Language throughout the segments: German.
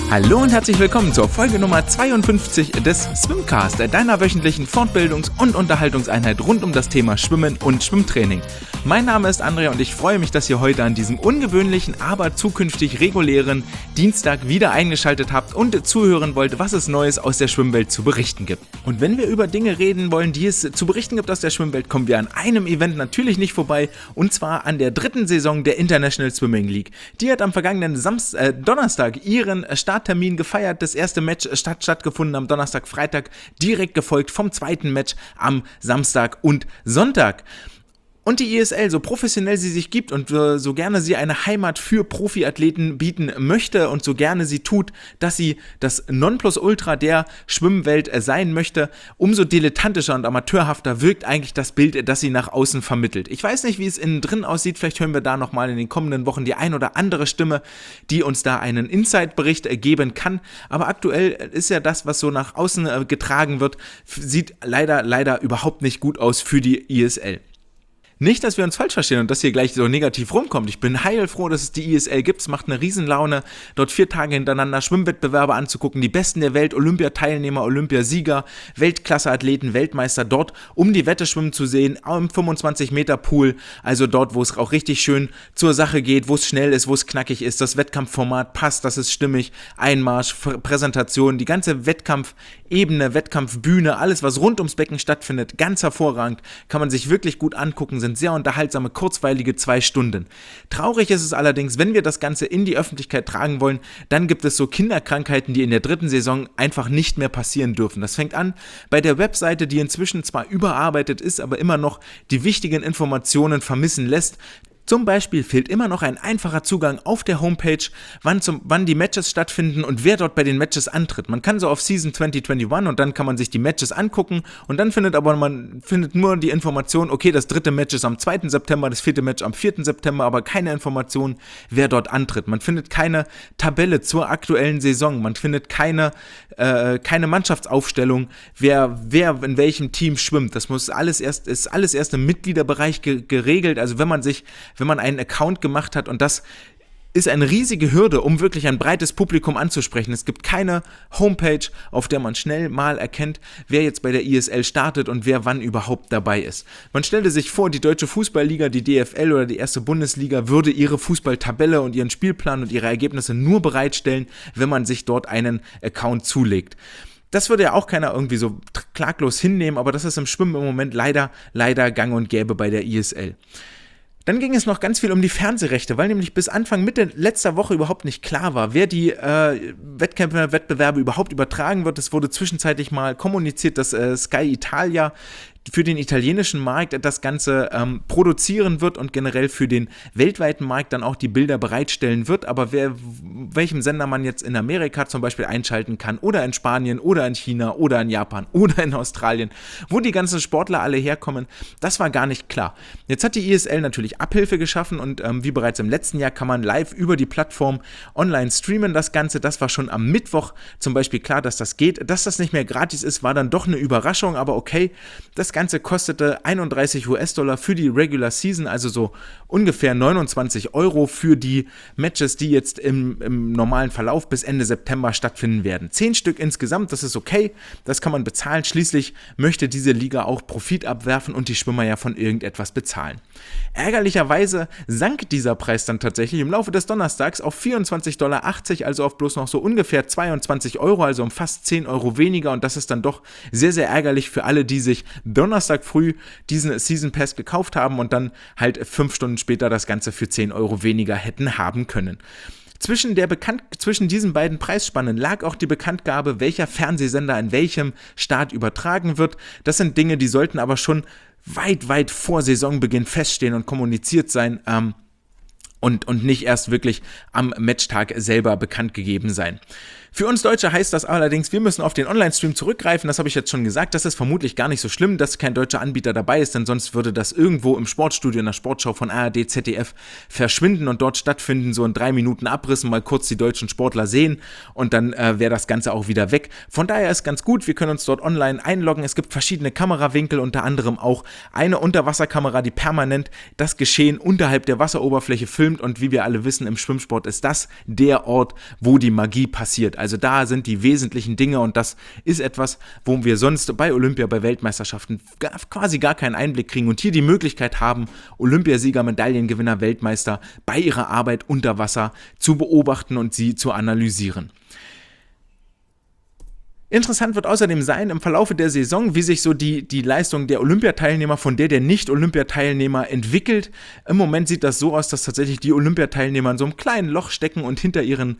Hallo und herzlich willkommen zur Folge Nummer 52 des Swimcast, deiner wöchentlichen Fortbildungs- und Unterhaltungseinheit rund um das Thema Schwimmen und Schwimmtraining. Mein Name ist Andrea und ich freue mich, dass ihr heute an diesem ungewöhnlichen, aber zukünftig regulären Dienstag wieder eingeschaltet habt und zuhören wollt, was es Neues aus der Schwimmwelt zu berichten gibt. Und wenn wir über Dinge reden wollen, die es zu berichten gibt aus der Schwimmwelt, kommen wir an einem Event natürlich nicht vorbei, und zwar an der dritten Saison der International Swimming League. Die hat am vergangenen Donnerstag ihren Starttermin gefeiert. Das erste Match stattgefunden am Donnerstag, Freitag, direkt gefolgt vom zweiten Match am Samstag und Sonntag. Und die ISL, so professionell sie sich gibt und so gerne sie eine Heimat für Profiathleten bieten möchte und so gerne sie tut, dass sie das Nonplusultra der Schwimmwelt sein möchte, umso dilettantischer und amateurhafter wirkt eigentlich das Bild, das sie nach außen vermittelt. Ich weiß nicht, wie es innen drin aussieht, vielleicht hören wir da nochmal in den kommenden Wochen die ein oder andere Stimme, die uns da einen Insight-Bericht geben kann, aber aktuell ist ja das, was so nach außen getragen wird, sieht leider überhaupt nicht gut aus für die ISL. Nicht, dass wir uns falsch verstehen und das hier gleich so negativ rumkommt. Ich bin heilfroh, dass es die ISL gibt. Es macht eine Riesenlaune, dort 4 Tage hintereinander Schwimmwettbewerbe anzugucken. Die Besten der Welt, Olympiateilnehmer, Olympiasieger, Weltklasseathleten, Weltmeister dort um die Wette schwimmen zu sehen, im 25-Meter-Pool. Also dort, wo es auch richtig schön zur Sache geht, wo es schnell ist, wo es knackig ist. Das Wettkampfformat passt, das ist stimmig. Einmarsch, Präsentation, die ganze Wettkampfebene, Wettkampfbühne, alles, was rund ums Becken stattfindet, ganz hervorragend. Kann man sich wirklich gut angucken, sind sehr unterhaltsame, kurzweilige 2 Stunden. Traurig ist es allerdings, wenn wir das Ganze in die Öffentlichkeit tragen wollen, dann gibt es so Kinderkrankheiten, die in der dritten Saison einfach nicht mehr passieren dürfen. Das fängt an bei der Webseite, die inzwischen zwar überarbeitet ist, aber immer noch die wichtigen Informationen vermissen lässt. Zum Beispiel fehlt immer noch ein einfacher Zugang auf der Homepage, wann die Matches stattfinden und wer dort bei den Matches antritt. Man kann so auf Season 2021 und dann kann man sich die Matches angucken und dann findet nur die Information, okay, das 3. Match ist am 2. September, das 4. Match am 4. September, aber keine Information, wer dort antritt. Man findet keine Tabelle zur aktuellen Saison, man findet keine Mannschaftsaufstellung, wer in welchem Team schwimmt. Das ist alles erst im Mitgliederbereich geregelt, also wenn man einen Account gemacht hat, und das ist eine riesige Hürde, um wirklich ein breites Publikum anzusprechen. Es gibt keine Homepage, auf der man schnell mal erkennt, wer jetzt bei der ISL startet und wer wann überhaupt dabei ist. Man stellte sich vor, die Deutsche Fußballliga, die DFL oder die erste Bundesliga würde ihre Fußballtabelle und ihren Spielplan und ihre Ergebnisse nur bereitstellen, wenn man sich dort einen Account zulegt. Das würde ja auch keiner irgendwie so klaglos hinnehmen, aber das ist im Schwimmen im Moment leider gang und gäbe bei der ISL. Dann ging es noch ganz viel um die Fernsehrechte, weil nämlich bis Mitte letzter Woche überhaupt nicht klar war, wer die Wettbewerbe überhaupt übertragen wird. Es wurde zwischenzeitlich mal kommuniziert, dass Sky Italia für den italienischen Markt das Ganze produzieren wird und generell für den weltweiten Markt dann auch die Bilder bereitstellen wird, aber welchem Sender man jetzt in Amerika zum Beispiel einschalten kann oder in Spanien oder in China oder in Japan oder in Australien, wo die ganzen Sportler alle herkommen, das war gar nicht klar. Jetzt hat die ISL natürlich Abhilfe geschaffen und wie bereits im letzten Jahr kann man live über die Plattform online streamen das Ganze. Das war schon am Mittwoch zum Beispiel klar, dass das geht. Dass das nicht mehr gratis ist, war dann doch eine Überraschung, aber okay, das Ganze kostete $31 für die Regular Season, also so ungefähr 29 € für die Matches, die jetzt im normalen Verlauf bis Ende September stattfinden werden. 10 Stück insgesamt, das ist okay, das kann man bezahlen. Schließlich möchte diese Liga auch Profit abwerfen und die Schwimmer ja von irgendetwas bezahlen. Ärgerlicherweise sank dieser Preis dann tatsächlich im Laufe des Donnerstags auf $24,80, also auf bloß noch so ungefähr 22 €, also um fast 10 € weniger, und das ist dann doch sehr, sehr ärgerlich für alle, die sich Donnerstag früh diesen Season Pass gekauft haben und dann halt 5 Stunden später das Ganze für 10 € weniger hätten haben können. Zwischen diesen beiden Preisspannen lag auch die Bekanntgabe, welcher Fernsehsender in welchem Start übertragen wird. Das sind Dinge, die sollten aber schon weit vor Saisonbeginn feststehen und kommuniziert sein und nicht erst wirklich am Matchtag selber bekannt gegeben sein. Für uns Deutsche heißt das allerdings, wir müssen auf den Online-Stream zurückgreifen, das habe ich jetzt schon gesagt, das ist vermutlich gar nicht so schlimm, dass kein deutscher Anbieter dabei ist, denn sonst würde das irgendwo im Sportstudio in der Sportschau von ARD, ZDF verschwinden und dort stattfinden, so in 3 Minuten Abrissen, mal kurz die deutschen Sportler sehen und dann wäre das Ganze auch wieder weg. Von daher ist ganz gut, wir können uns dort online einloggen, es gibt verschiedene Kamerawinkel, unter anderem auch eine Unterwasserkamera, die permanent das Geschehen unterhalb der Wasseroberfläche filmt und wie wir alle wissen, im Schwimmsport ist das der Ort, wo die Magie passiert. Also da sind die wesentlichen Dinge und das ist etwas, wo wir sonst bei Olympia, bei Weltmeisterschaften quasi gar keinen Einblick kriegen und hier die Möglichkeit haben, Olympiasieger, Medaillengewinner, Weltmeister bei ihrer Arbeit unter Wasser zu beobachten und sie zu analysieren. Interessant wird außerdem sein, im Verlaufe der Saison, wie sich so die Leistung der Olympiateilnehmer von der Nicht-Olympiateilnehmer entwickelt. Im Moment sieht das so aus, dass tatsächlich die Olympiateilnehmer in so einem kleinen Loch stecken und hinter ihren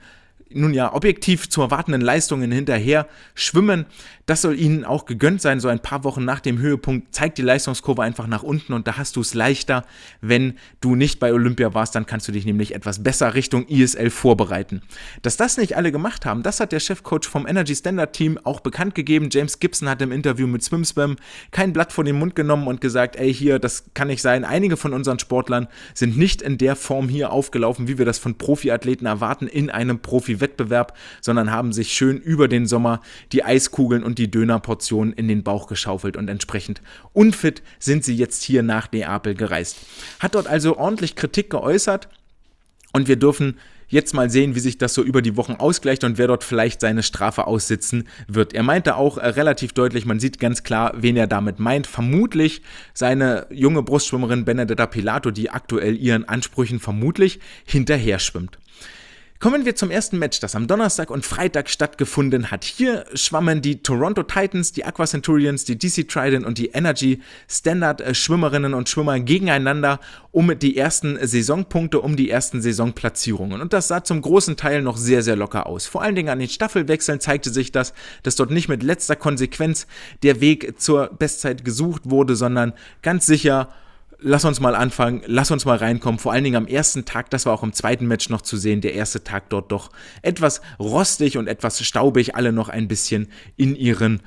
objektiv zu erwartenden Leistungen hinterher schwimmen. Das soll ihnen auch gegönnt sein, so ein paar Wochen nach dem Höhepunkt zeigt die Leistungskurve einfach nach unten und da hast du es leichter, wenn du nicht bei Olympia warst, dann kannst du dich nämlich etwas besser Richtung ISL vorbereiten. Dass das nicht alle gemacht haben, das hat der Chefcoach vom Energy Standard Team auch bekannt gegeben. James Gibson hat im Interview mit SwimSwam kein Blatt vor den Mund genommen und gesagt, ey hier, das kann nicht sein, einige von unseren Sportlern sind nicht in der Form hier aufgelaufen, wie wir das von Profiathleten erwarten in einem Profi-Wettbewerb, sondern haben sich schön über den Sommer die Eiskugeln und die Dönerportionen in den Bauch geschaufelt und entsprechend unfit sind sie jetzt hier nach Neapel gereist. Hat dort also ordentlich Kritik geäußert und wir dürfen jetzt mal sehen, wie sich das so über die Wochen ausgleicht und wer dort vielleicht seine Strafe aussitzen wird. Er meinte auch relativ deutlich, man sieht ganz klar, wen er damit meint. Vermutlich seine junge Brustschwimmerin Benedetta Pilato, die aktuell ihren Ansprüchen vermutlich hinterher schwimmt. Kommen wir zum ersten Match, das am Donnerstag und Freitag stattgefunden hat. Hier schwammen die Toronto Titans, die Aqua Centurions, die DC Trident und die Energy Standard Schwimmerinnen und Schwimmer gegeneinander um die ersten Saisonpunkte, um die ersten Saisonplatzierungen. Und das sah zum großen Teil noch sehr, sehr locker aus. Vor allen Dingen an den Staffelwechseln zeigte sich das, dass dort nicht mit letzter Konsequenz der Weg zur Bestzeit gesucht wurde, sondern ganz sicher, lass uns mal anfangen, lass uns mal reinkommen, vor allen Dingen am ersten Tag, das war auch im zweiten Match noch zu sehen, der erste Tag dort doch etwas rostig und etwas staubig, alle noch ein bisschen in ihren,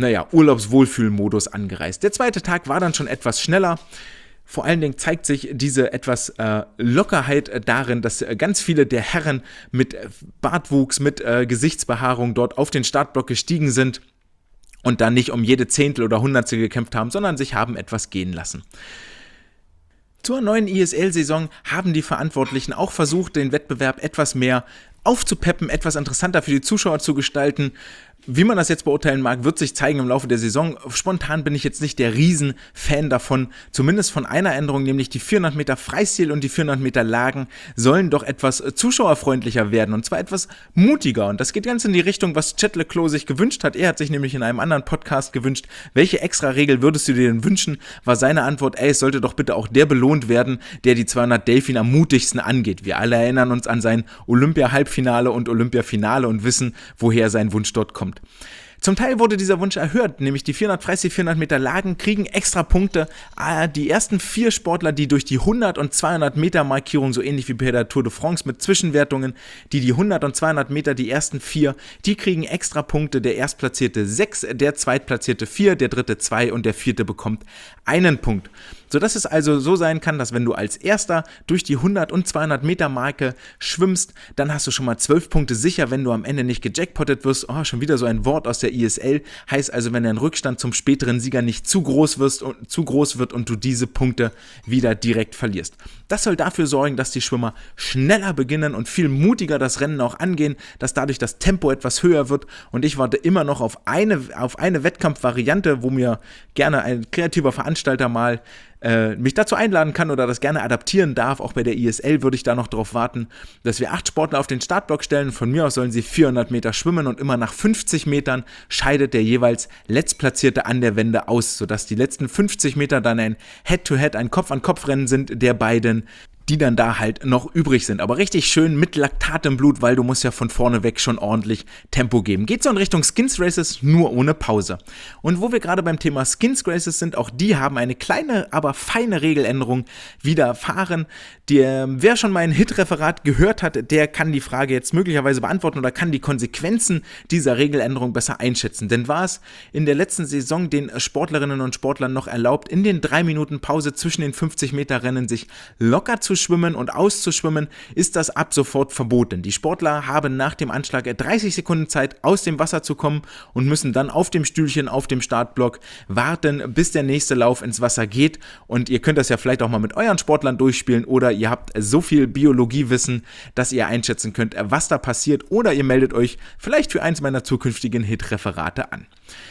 Urlaubswohlfühlmodus angereist. Der zweite Tag war dann schon etwas schneller. Vor allen Dingen zeigt sich diese etwas Lockerheit darin, dass ganz viele der Herren mit Bartwuchs, mit Gesichtsbehaarung dort auf den Startblock gestiegen sind und dann nicht um jede Zehntel oder Hundertstel gekämpft haben, sondern sich haben etwas gehen lassen. Zur neuen ISL-Saison haben die Verantwortlichen auch versucht, den Wettbewerb etwas mehr aufzupeppen, etwas interessanter für die Zuschauer zu gestalten. Wie man das jetzt beurteilen mag, wird sich zeigen im Laufe der Saison. Spontan bin ich jetzt nicht der Riesenfan davon, zumindest von einer Änderung, nämlich die 400 Meter Freistil und die 400 Meter Lagen sollen doch etwas zuschauerfreundlicher werden und zwar etwas mutiger. Und das geht ganz in die Richtung, was Chet Leclos sich gewünscht hat. Er hat sich nämlich in einem anderen Podcast gewünscht, welche extra Regel würdest du dir denn wünschen? War seine Antwort, es sollte doch bitte auch der belohnt werden, der die 200 Delfin am mutigsten angeht. Wir alle erinnern uns an sein Olympia-Halbfinale und Olympia-Finale und wissen, woher sein Wunsch dort kommt. Zum Teil wurde dieser Wunsch erhört, nämlich die 400 Freistil, 400 Meter Lagen kriegen extra Punkte. Die ersten 4 Sportler, die durch die 100 und 200 Meter Markierung, so ähnlich wie bei der Tour de France mit Zwischenwertungen, die 100 und 200 Meter, die ersten 4, die kriegen extra Punkte. Der Erstplatzierte 6, der Zweitplatzierte 4, der Dritte 2 und der Vierte bekommt einen Punkt. Sodass es also so sein kann, dass wenn du als Erster durch die 100 und 200 Meter Marke schwimmst, dann hast du schon mal 12 Punkte sicher, wenn du am Ende nicht gejackpottet wirst. Oh, schon wieder so ein Wort aus der ISL. Heißt also, wenn dein Rückstand zum späteren Sieger nicht zu groß wird und du diese Punkte wieder direkt verlierst. Das soll dafür sorgen, dass die Schwimmer schneller beginnen und viel mutiger das Rennen auch angehen, dass dadurch das Tempo etwas höher wird und ich warte immer noch auf eine Wettkampfvariante, wo mir gerne ein kreativer Veranstalter mal mich dazu einladen kann oder das gerne adaptieren darf. Auch bei der ISL würde ich da noch darauf warten, dass wir 8 Sportler auf den Startblock stellen. Von mir aus sollen sie 400 Meter schwimmen und immer nach 50 Metern scheidet der jeweils Letztplatzierte an der Wende aus, sodass die letzten 50 Meter dann ein Head-to-Head, ein Kopf-an-Kopf-Rennen sind der beiden die dann da halt noch übrig sind. Aber richtig schön mit Laktat im Blut, weil du musst ja von vorne weg schon ordentlich Tempo geben. Geht so in Richtung Skins Races, nur ohne Pause. Und wo wir gerade beim Thema Skins Races sind, auch die haben eine kleine, aber feine Regeländerung widerfahren. Wer schon mein Hit-Referat gehört hat, der kann die Frage jetzt möglicherweise beantworten oder kann die Konsequenzen dieser Regeländerung besser einschätzen. Denn war es in der letzten Saison den Sportlerinnen und Sportlern noch erlaubt, in den 3 Minuten Pause zwischen den 50-Meter-Rennen sich locker zu schwimmen und auszuschwimmen, ist das ab sofort verboten. Die Sportler haben nach dem Anschlag 30 Sekunden Zeit, aus dem Wasser zu kommen und müssen dann auf dem Stühlchen, auf dem Startblock warten, bis der nächste Lauf ins Wasser geht. Und ihr könnt das ja vielleicht auch mal mit euren Sportlern durchspielen oder ihr habt so viel Biologiewissen, dass ihr einschätzen könnt, was da passiert, oder ihr meldet euch vielleicht für eins meiner zukünftigen Hit-Referate an.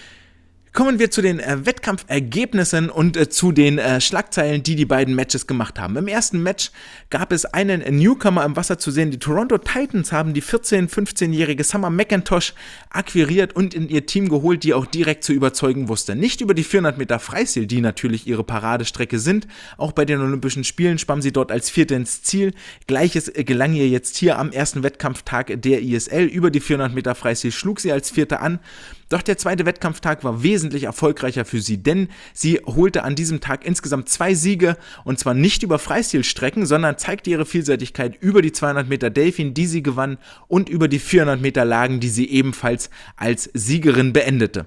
Kommen wir zu den Wettkampfergebnissen und zu den Schlagzeilen, die beiden Matches gemacht haben. Im ersten Match gab es einen Newcomer im Wasser zu sehen. Die Toronto Titans haben die 15-jährige Summer McIntosh akquiriert und in ihr Team geholt, die auch direkt zu überzeugen wusste. Nicht über die 400 Meter Freistil, die natürlich ihre Paradestrecke sind. Auch bei den Olympischen Spielen schwamm sie dort als Vierte ins Ziel. Gleiches gelang ihr jetzt hier am ersten Wettkampftag der ISL. Über die 400 Meter Freistil schlug sie als Vierte an. Doch der zweite Wettkampftag war wesentlich erfolgreicher für sie, denn sie holte an diesem Tag insgesamt 2 Siege, und zwar nicht über Freistilstrecken, sondern zeigte ihre Vielseitigkeit über die 200 Meter Delfin, die sie gewann, und über die 400 Meter Lagen, die sie ebenfalls als Siegerin beendete.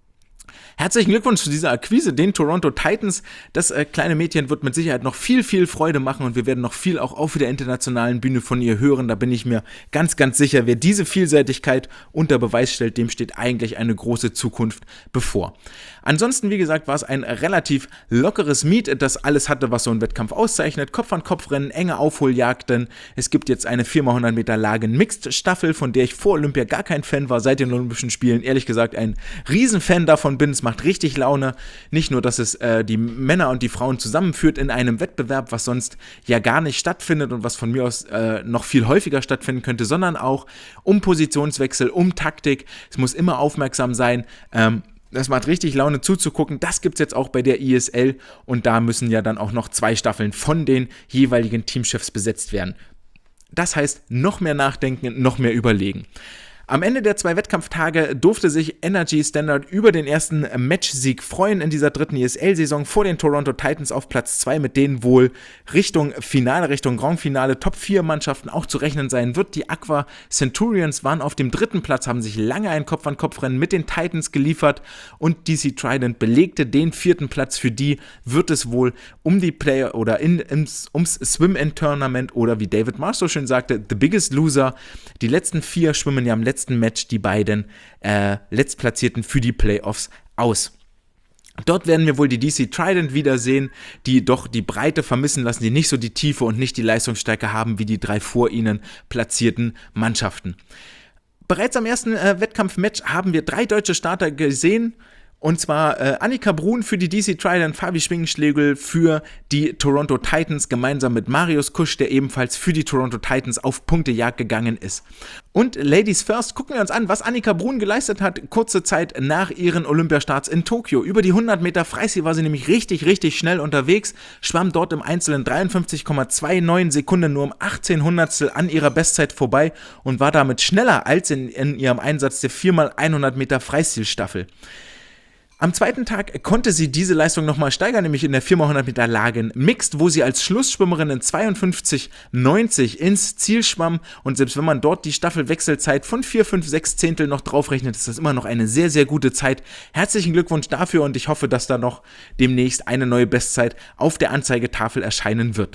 Herzlichen Glückwunsch zu dieser Akquise, den Toronto Titans. Das kleine Mädchen wird mit Sicherheit noch viel, viel Freude machen und wir werden noch viel auch auf der internationalen Bühne von ihr hören. Da bin ich mir ganz, ganz sicher, wer diese Vielseitigkeit unter Beweis stellt, dem steht eigentlich eine große Zukunft bevor. Ansonsten, wie gesagt, war es ein relativ lockeres Meet, das alles hatte, was so ein Wettkampf auszeichnet. Kopf-an-Kopf-Rennen, enge Aufholjagden. Es gibt jetzt eine 4x100 Meter Lagen-Mixed-Staffel, von der ich vor Olympia gar kein Fan war, seit den Olympischen Spielen ehrlich gesagt ein Riesenfan davon bin. Es macht richtig Laune. Nicht nur, dass es die Männer und die Frauen zusammenführt in einem Wettbewerb, was sonst ja gar nicht stattfindet und was von mir aus noch viel häufiger stattfinden könnte, sondern auch um Positionswechsel, um Taktik. Es muss immer aufmerksam sein. Das macht richtig Laune zuzugucken. Das gibt es jetzt auch bei der ISL und da müssen ja dann auch noch 2 Staffeln von den jeweiligen Teamchefs besetzt werden. Das heißt, noch mehr nachdenken, noch mehr überlegen. Am Ende der 2 Wettkampftage durfte sich Energy Standard über den ersten Matchsieg freuen in dieser dritten ISL-Saison vor den Toronto Titans auf Platz 2, mit denen wohl Richtung Finale, Richtung Grand Finale Top 4 Mannschaften auch zu rechnen sein wird. Die Aqua Centurions waren auf dem 3. Platz, haben sich lange ein Kopf-an-Kopf-Rennen mit den Titans geliefert und DC Trident belegte den 4. Platz. Für die wird es wohl um die Player oder ums Swim-In-Tournament oder wie David Marsh so schön sagte, the biggest loser. Die letzten 4 schwimmen ja am letzten Match die beiden Letztplatzierten für die Playoffs aus. Dort werden wir wohl die DC Trident wiedersehen, die doch die Breite vermissen lassen, die nicht so die Tiefe und nicht die Leistungsstärke haben wie die 3 vor ihnen platzierten Mannschaften. Bereits am ersten Wettkampfmatch haben wir 3 deutsche Starter gesehen. Und zwar Annika Brun für die DC Trident, Fabi Schwingenschlegel für die Toronto Titans, gemeinsam mit Marius Kusch, der ebenfalls für die Toronto Titans auf Punktejagd gegangen ist. Und Ladies First, gucken wir uns an, was Annika Brun geleistet hat, kurze Zeit nach ihren Olympiastarts in Tokio. Über die 100 Meter Freistil war sie nämlich richtig, richtig schnell unterwegs, schwamm dort im Einzelnen 53,29 Sekunden, nur um 18 Hundertstel an ihrer Bestzeit vorbei und war damit schneller als in ihrem Einsatz der 4x100 Meter Freistilstaffel. Am zweiten Tag konnte sie diese Leistung nochmal steigern, nämlich in der 4x100 Meter Lagen Mixed, wo sie als Schlussschwimmerin in 52,90 ins Ziel schwamm. Und selbst wenn man dort die Staffelwechselzeit von 4, 5, 6 Zehntel noch draufrechnet, ist das immer noch eine sehr, sehr gute Zeit. Herzlichen Glückwunsch dafür und ich hoffe, dass da noch demnächst eine neue Bestzeit auf der Anzeigetafel erscheinen wird.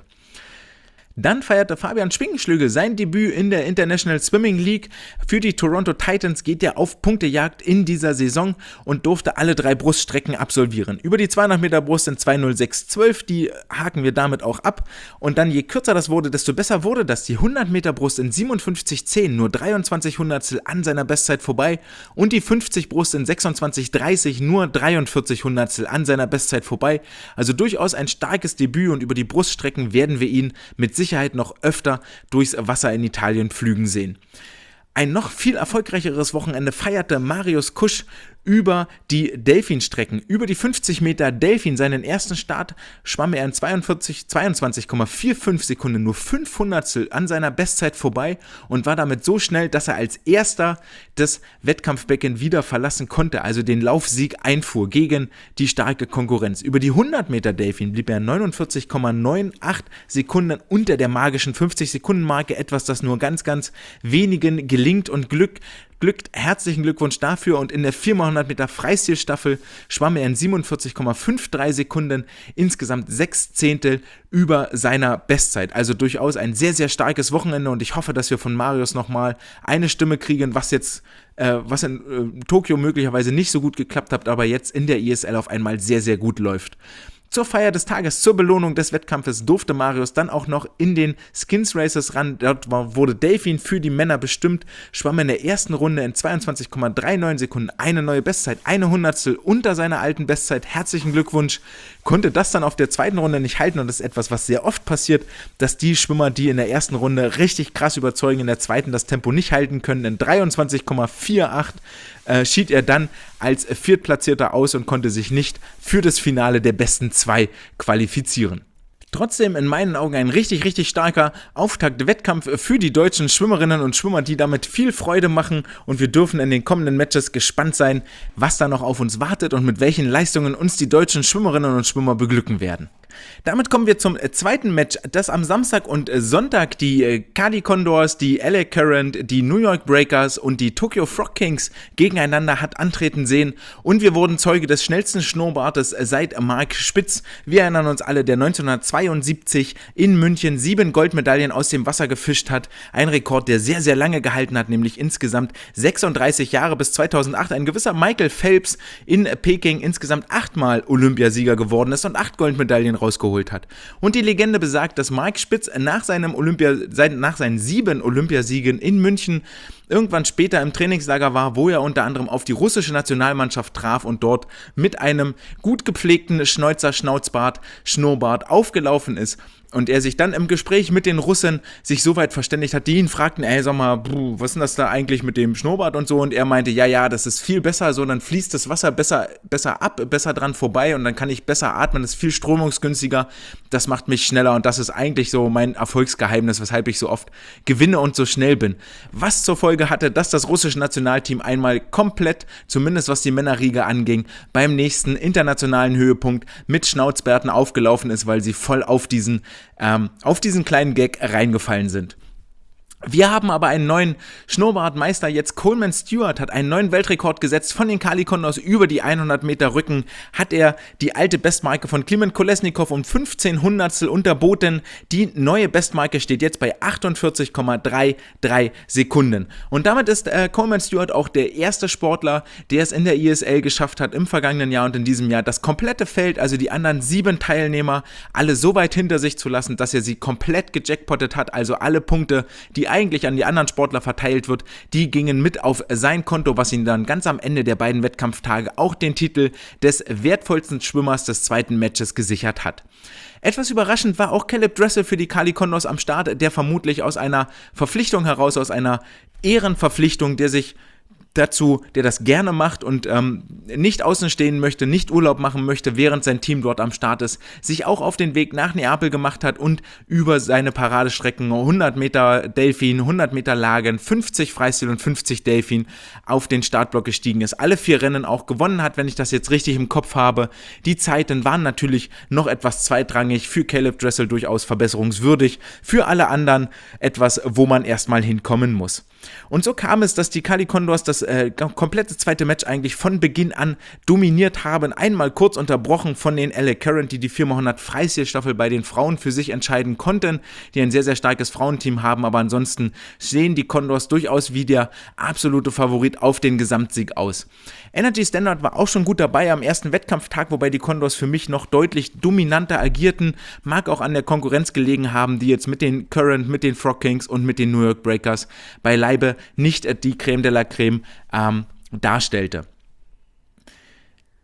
Dann feierte Fabian Schwingenschlegel sein Debüt in der International Swimming League. Für die Toronto Titans geht er auf Punktejagd in dieser Saison und durfte alle 3 Bruststrecken absolvieren. Über die 200 Meter Brust in 2:06,12, die haken wir damit auch ab. Und dann je kürzer das wurde, desto besser wurde das. Die 100 Meter Brust in 57,10, nur 23 Hundertstel an seiner Bestzeit vorbei. Und die 50 Brust in 26,30, nur 43 Hundertstel an seiner Bestzeit vorbei. Also durchaus ein starkes Debüt und über die Bruststrecken werden wir ihn mit Sicherheit noch öfter durchs Wasser in Italien flügen sehen. Ein noch viel erfolgreicheres Wochenende feierte Marius Kusch über die Delfin-Strecken. Über die 50 Meter Delfin, seinen ersten Start, schwamm er in 22,45 Sekunden, nur 500 an seiner Bestzeit vorbei und war damit so schnell, dass er als erster das Wettkampfbecken wieder verlassen konnte, also den Laufsieg einfuhr gegen die starke Konkurrenz. Über die 100 Meter Delfin blieb er 49,98 Sekunden unter der magischen 50-Sekunden-Marke, etwas, das nur ganz, ganz wenigen gelingt und glückt. Herzlichen Glückwunsch dafür, und in der 4x100 Meter Freistilstaffel schwamm er in 47,53 Sekunden, insgesamt 6 Zehntel über seiner Bestzeit. Also durchaus ein sehr, sehr starkes Wochenende, und ich hoffe, dass wir von Marius nochmal eine Stimme kriegen, was in Tokio möglicherweise nicht so gut geklappt hat, aber jetzt in der ISL auf einmal sehr, sehr gut läuft. Zur Feier des Tages, zur Belohnung des Wettkampfes, durfte Marius dann auch noch in den Skins Races ran. Dort wurde Delfin für die Männer bestimmt, schwamm in der ersten Runde in 22,39 Sekunden eine neue Bestzeit, eine Hundertstel unter seiner alten Bestzeit. Herzlichen Glückwunsch. Konnte das dann auf der zweiten Runde nicht halten, und das ist etwas, was sehr oft passiert, dass die Schwimmer, die in der ersten Runde richtig krass überzeugen, in der zweiten das Tempo nicht halten können. In 23,48 schied er dann als Viertplatzierter aus und konnte sich nicht für das Finale der besten 2 qualifizieren. Trotzdem in meinen Augen ein richtig, richtig starker Auftakt-Wettkampf für die deutschen Schwimmerinnen und Schwimmer, die damit viel Freude machen, und wir dürfen in den kommenden Matches gespannt sein, was da noch auf uns wartet und mit welchen Leistungen uns die deutschen Schwimmerinnen und Schwimmer beglücken werden. Damit kommen wir zum zweiten Match, das am Samstag und Sonntag die Cali Condors, die LA Current, die New York Breakers und die Tokyo Frog Kings gegeneinander hat antreten sehen, und wir wurden Zeuge des schnellsten Schnurrbartes seit Marc Spitz. Wir erinnern uns alle, der 1972 in München 7 Goldmedaillen aus dem Wasser gefischt hat, ein Rekord, der sehr, sehr lange gehalten hat, nämlich insgesamt 36 Jahre bis 2008. Ein gewisser Michael Phelps in Peking insgesamt 8-mal Olympiasieger geworden ist und 8 Goldmedaillen rausgeholt hat. Und die Legende besagt, dass Marc Spitz nach seinen 7 Olympiasiegen in München irgendwann später im Trainingslager war, wo er unter anderem auf die russische Nationalmannschaft traf und dort mit einem gut gepflegten Schnurrbart aufgelaufen ist. Und er sich dann im Gespräch mit den Russen sich so weit verständigt hat, die ihn fragten, sag mal, was ist denn das da eigentlich mit dem Schnurrbart und so? Und er meinte, ja, das ist viel besser, so, dann fließt das Wasser besser ab, besser dran vorbei, und dann kann ich besser atmen, das ist viel strömungsgünstiger, das macht mich schneller, und das ist eigentlich so mein Erfolgsgeheimnis, weshalb ich so oft gewinne und so schnell bin. Was zur Folge hatte, dass das russische Nationalteam einmal komplett, zumindest was die Männerriege anging, beim nächsten internationalen Höhepunkt mit Schnauzbärten aufgelaufen ist, weil sie voll auf diesen kleinen Gag reingefallen sind. Wir haben aber einen neuen Schnurrbartmeister jetzt. Coleman Stewart hat einen neuen Weltrekord gesetzt. Von den Cali Condors über die 100 Meter Rücken hat er die alte Bestmarke von Kliment Kolesnikov um 15 Hundertstel unterboten. Die neue Bestmarke steht jetzt bei 48,33 Sekunden. Und damit ist Coleman Stewart auch der erste Sportler, der es in der ISL geschafft hat, im vergangenen Jahr und in diesem Jahr das komplette Feld, also die anderen 7 Teilnehmer, alle so weit hinter sich zu lassen, dass er sie komplett gejackpottet hat. Also alle Punkte, die eigentlich an die anderen Sportler verteilt wird, die gingen mit auf sein Konto, was ihn dann ganz am Ende der beiden Wettkampftage auch den Titel des wertvollsten Schwimmers des zweiten Matches gesichert hat. Etwas überraschend war auch Caleb Dressel für die Cali Condors am Start, der vermutlich aus einer Verpflichtung heraus, aus einer Ehrenverpflichtung, der das gerne macht und nicht außen stehen möchte, nicht Urlaub machen möchte, während sein Team dort am Start ist, sich auch auf den Weg nach Neapel gemacht hat und über seine Paradestrecken 100 Meter Delfin, 100 Meter Lagen, 50 Freistil und 50 Delfin auf den Startblock gestiegen ist. Alle 4 Rennen auch gewonnen hat, wenn ich das jetzt richtig im Kopf habe. Die Zeiten waren natürlich noch etwas zweitrangig, für Caleb Dressel durchaus verbesserungswürdig, für alle anderen etwas, wo man erstmal hinkommen muss. Und so kam es, dass die Cali Condors das komplette zweite Match eigentlich von Beginn an dominiert haben. Einmal kurz unterbrochen von den LA Current, die 4x100 Freistilstaffel bei den Frauen für sich entscheiden konnten, die ein sehr, sehr starkes Frauenteam haben, aber ansonsten sehen die Condors durchaus wie der absolute Favorit auf den Gesamtsieg aus. Energy Standard war auch schon gut dabei am ersten Wettkampftag, wobei die Condors für mich noch deutlich dominanter agierten, mag auch an der Konkurrenz gelegen haben, die jetzt mit den Current, mit den Frog Kings und mit den New York Breakers beileibe nicht die Creme de la Creme darstellte.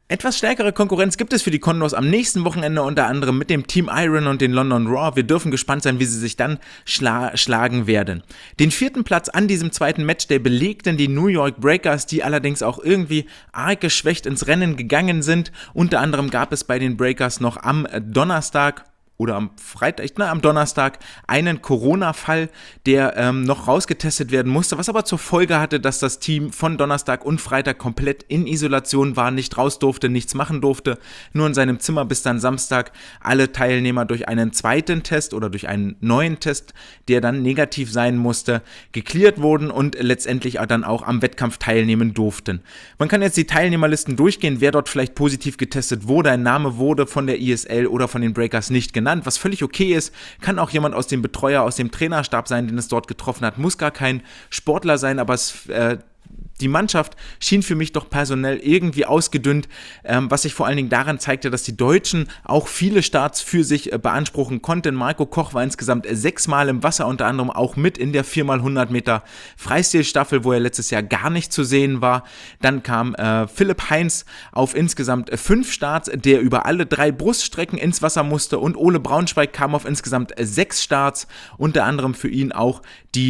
Etwas stärkere Konkurrenz gibt es für die Condors am nächsten Wochenende, unter anderem mit dem Team Iron und den London Raw. Wir dürfen gespannt sein, wie sie sich dann schlagen werden. Den 4. Platz an diesem zweiten Matchday belegten die New York Breakers, die allerdings auch irgendwie arg geschwächt ins Rennen gegangen sind. Unter anderem gab es bei den Breakers noch am Donnerstag oder am Donnerstag einen Corona-Fall, der noch rausgetestet werden musste, was aber zur Folge hatte, dass das Team von Donnerstag und Freitag komplett in Isolation war, nicht raus durfte, nichts machen durfte, nur in seinem Zimmer, bis dann Samstag alle Teilnehmer durch einen zweiten Test oder durch einen neuen Test, der dann negativ sein musste, geklärt wurden und letztendlich dann auch am Wettkampf teilnehmen durften. Man kann jetzt die Teilnehmerlisten durchgehen, wer dort vielleicht positiv getestet wurde. Ein Name wurde von der ISL oder von den Breakers nicht genannt, was völlig okay ist. Kann auch jemand aus dem Betreuer, aus dem Trainerstab sein, den es dort getroffen hat. Muss gar kein Sportler sein, aber die Mannschaft schien für mich doch personell irgendwie ausgedünnt, was sich vor allen Dingen daran zeigte, dass die Deutschen auch viele Starts für sich beanspruchen konnten. Marco Koch war insgesamt 6 Mal im Wasser, unter anderem auch mit in der 4x100 Meter Freistilstaffel, wo er letztes Jahr gar nicht zu sehen war. Dann kam Philipp Heinz auf insgesamt 5 Starts, der über alle 3 Bruststrecken ins Wasser musste, und Ole Braunschweig kam auf insgesamt 6 Starts, unter anderem für ihn auch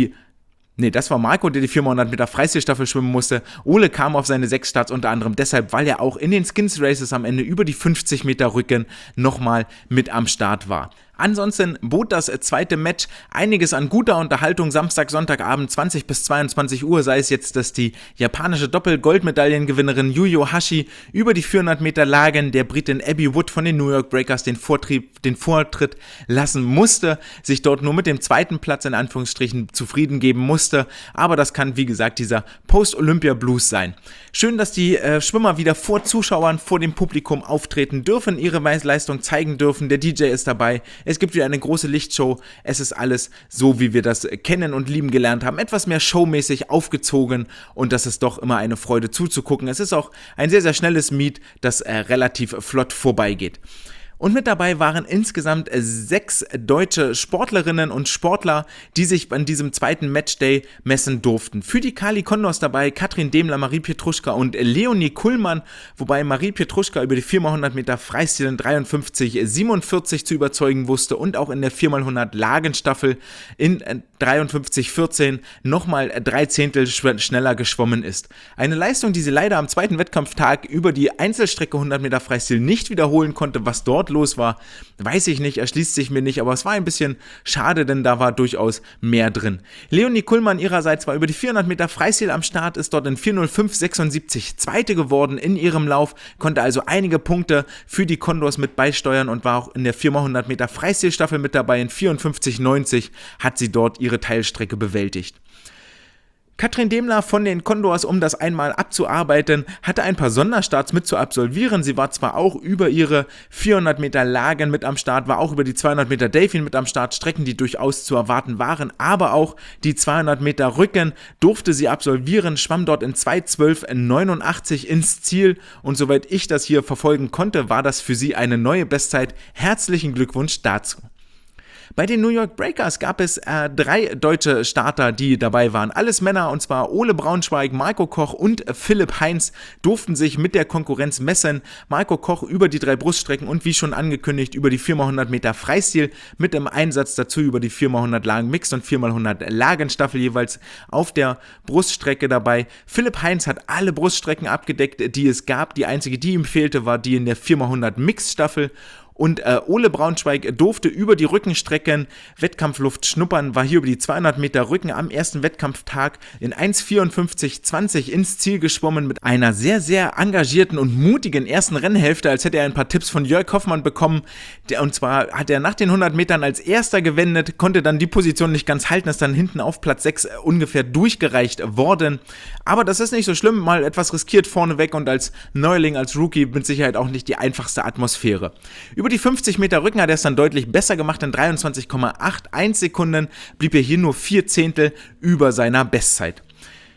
das war Marco, der die 4x100 Meter Freistilstaffel schwimmen musste. Ole kam auf seine 6 Starts unter anderem deshalb, weil er auch in den Skins Races am Ende über die 50 Meter Rücken nochmal mit am Start war. Ansonsten bot das zweite Match einiges an guter Unterhaltung. Samstag, Sonntagabend 20 bis 22 Uhr, sei es jetzt, dass die japanische Doppel-Goldmedaillengewinnerin Yuyo Hashi über die 400 Meter Lagen der Britin Abby Wood von den New York Breakers den Vortritt lassen musste, sich dort nur mit dem 2. Platz in Anführungsstrichen zufrieden geben musste, aber das kann, wie gesagt, dieser Post-Olympia-Blues sein. Schön, dass die Schwimmer wieder vor Zuschauern, vor dem Publikum auftreten dürfen, ihre Leistung zeigen dürfen, der DJ ist dabei. Es gibt wieder eine große Lichtshow. Es ist alles so, wie wir das kennen und lieben gelernt haben. Etwas mehr showmäßig aufgezogen, und das ist doch immer eine Freude zuzugucken. Es ist auch ein sehr, sehr schnelles Meet, das relativ flott vorbeigeht. Und mit dabei waren insgesamt 6 deutsche Sportlerinnen und Sportler, die sich an diesem zweiten Matchday messen durften. Für die Kali Condors dabei Katrin Demler, Marie Pietruschka und Leonie Kuhlmann, wobei Marie Pietruschka über die 4x100 Meter Freistil in 53,47 zu überzeugen wusste und auch in der 4x100 Lagenstaffel in 53,14 nochmal 3 Zehntel schneller geschwommen ist. Eine Leistung, die sie leider am zweiten Wettkampftag über die Einzelstrecke 100 Meter Freistil nicht wiederholen konnte. Was dort los war, weiß ich nicht, erschließt sich mir nicht, aber es war ein bisschen schade, denn da war durchaus mehr drin. Leonie Kuhlmann ihrerseits war über die 400 Meter Freistil am Start, ist dort in 4:05,76 Zweite geworden in ihrem Lauf, konnte also einige Punkte für die Condors mit beisteuern und war auch in der 4x100 Meter Freistilstaffel mit dabei. In 54,90 hat sie dort ihre Teilstrecke bewältigt. Katrin Demler von den Condors, um das einmal abzuarbeiten, hatte ein paar Sonderstarts mit zu absolvieren. Sie war zwar auch über ihre 400 Meter Lagen mit am Start, war auch über die 200 Meter Delfin mit am Start, Strecken, die durchaus zu erwarten waren, aber auch die 200 Meter Rücken durfte sie absolvieren, schwamm dort in 2:12,89 ins Ziel, und soweit ich das hier verfolgen konnte, war das für sie eine neue Bestzeit. Herzlichen Glückwunsch dazu. Bei den New York Breakers gab es 3 deutsche Starter, die dabei waren. Alles Männer, und zwar Ole Braunschweig, Marco Koch und Philipp Heinz durften sich mit der Konkurrenz messen. Marco Koch über die 3 Bruststrecken und wie schon angekündigt über die 4x100 Meter Freistil mit im Einsatz dazu über die 4x100 Lagen Mixed und 4x100 Lagenstaffel jeweils auf der Bruststrecke dabei. Philipp Heinz hat alle Bruststrecken abgedeckt, die es gab. Die einzige, die ihm fehlte, war die in der 4x100 Mixed Staffel. Und Ole Braunschweig durfte über die Rückenstrecken Wettkampfluft schnuppern, war hier über die 200 Meter Rücken am ersten Wettkampftag in 1:54,20 ins Ziel geschwommen mit einer sehr, sehr engagierten und mutigen ersten Rennhälfte, als hätte er ein paar Tipps von Jörg Hoffmann bekommen. Und zwar hat er nach den 100 Metern als erster gewendet, konnte dann die Position nicht ganz halten, ist dann hinten auf Platz 6 ungefähr durchgereicht worden. Aber das ist nicht so schlimm, mal etwas riskiert vorneweg, und als Neuling, als Rookie mit Sicherheit auch nicht die einfachste Atmosphäre. Über die 50 Meter Rücken hat er es dann deutlich besser gemacht. In 23,81 Sekunden blieb er hier nur 4 Zehntel über seiner Bestzeit.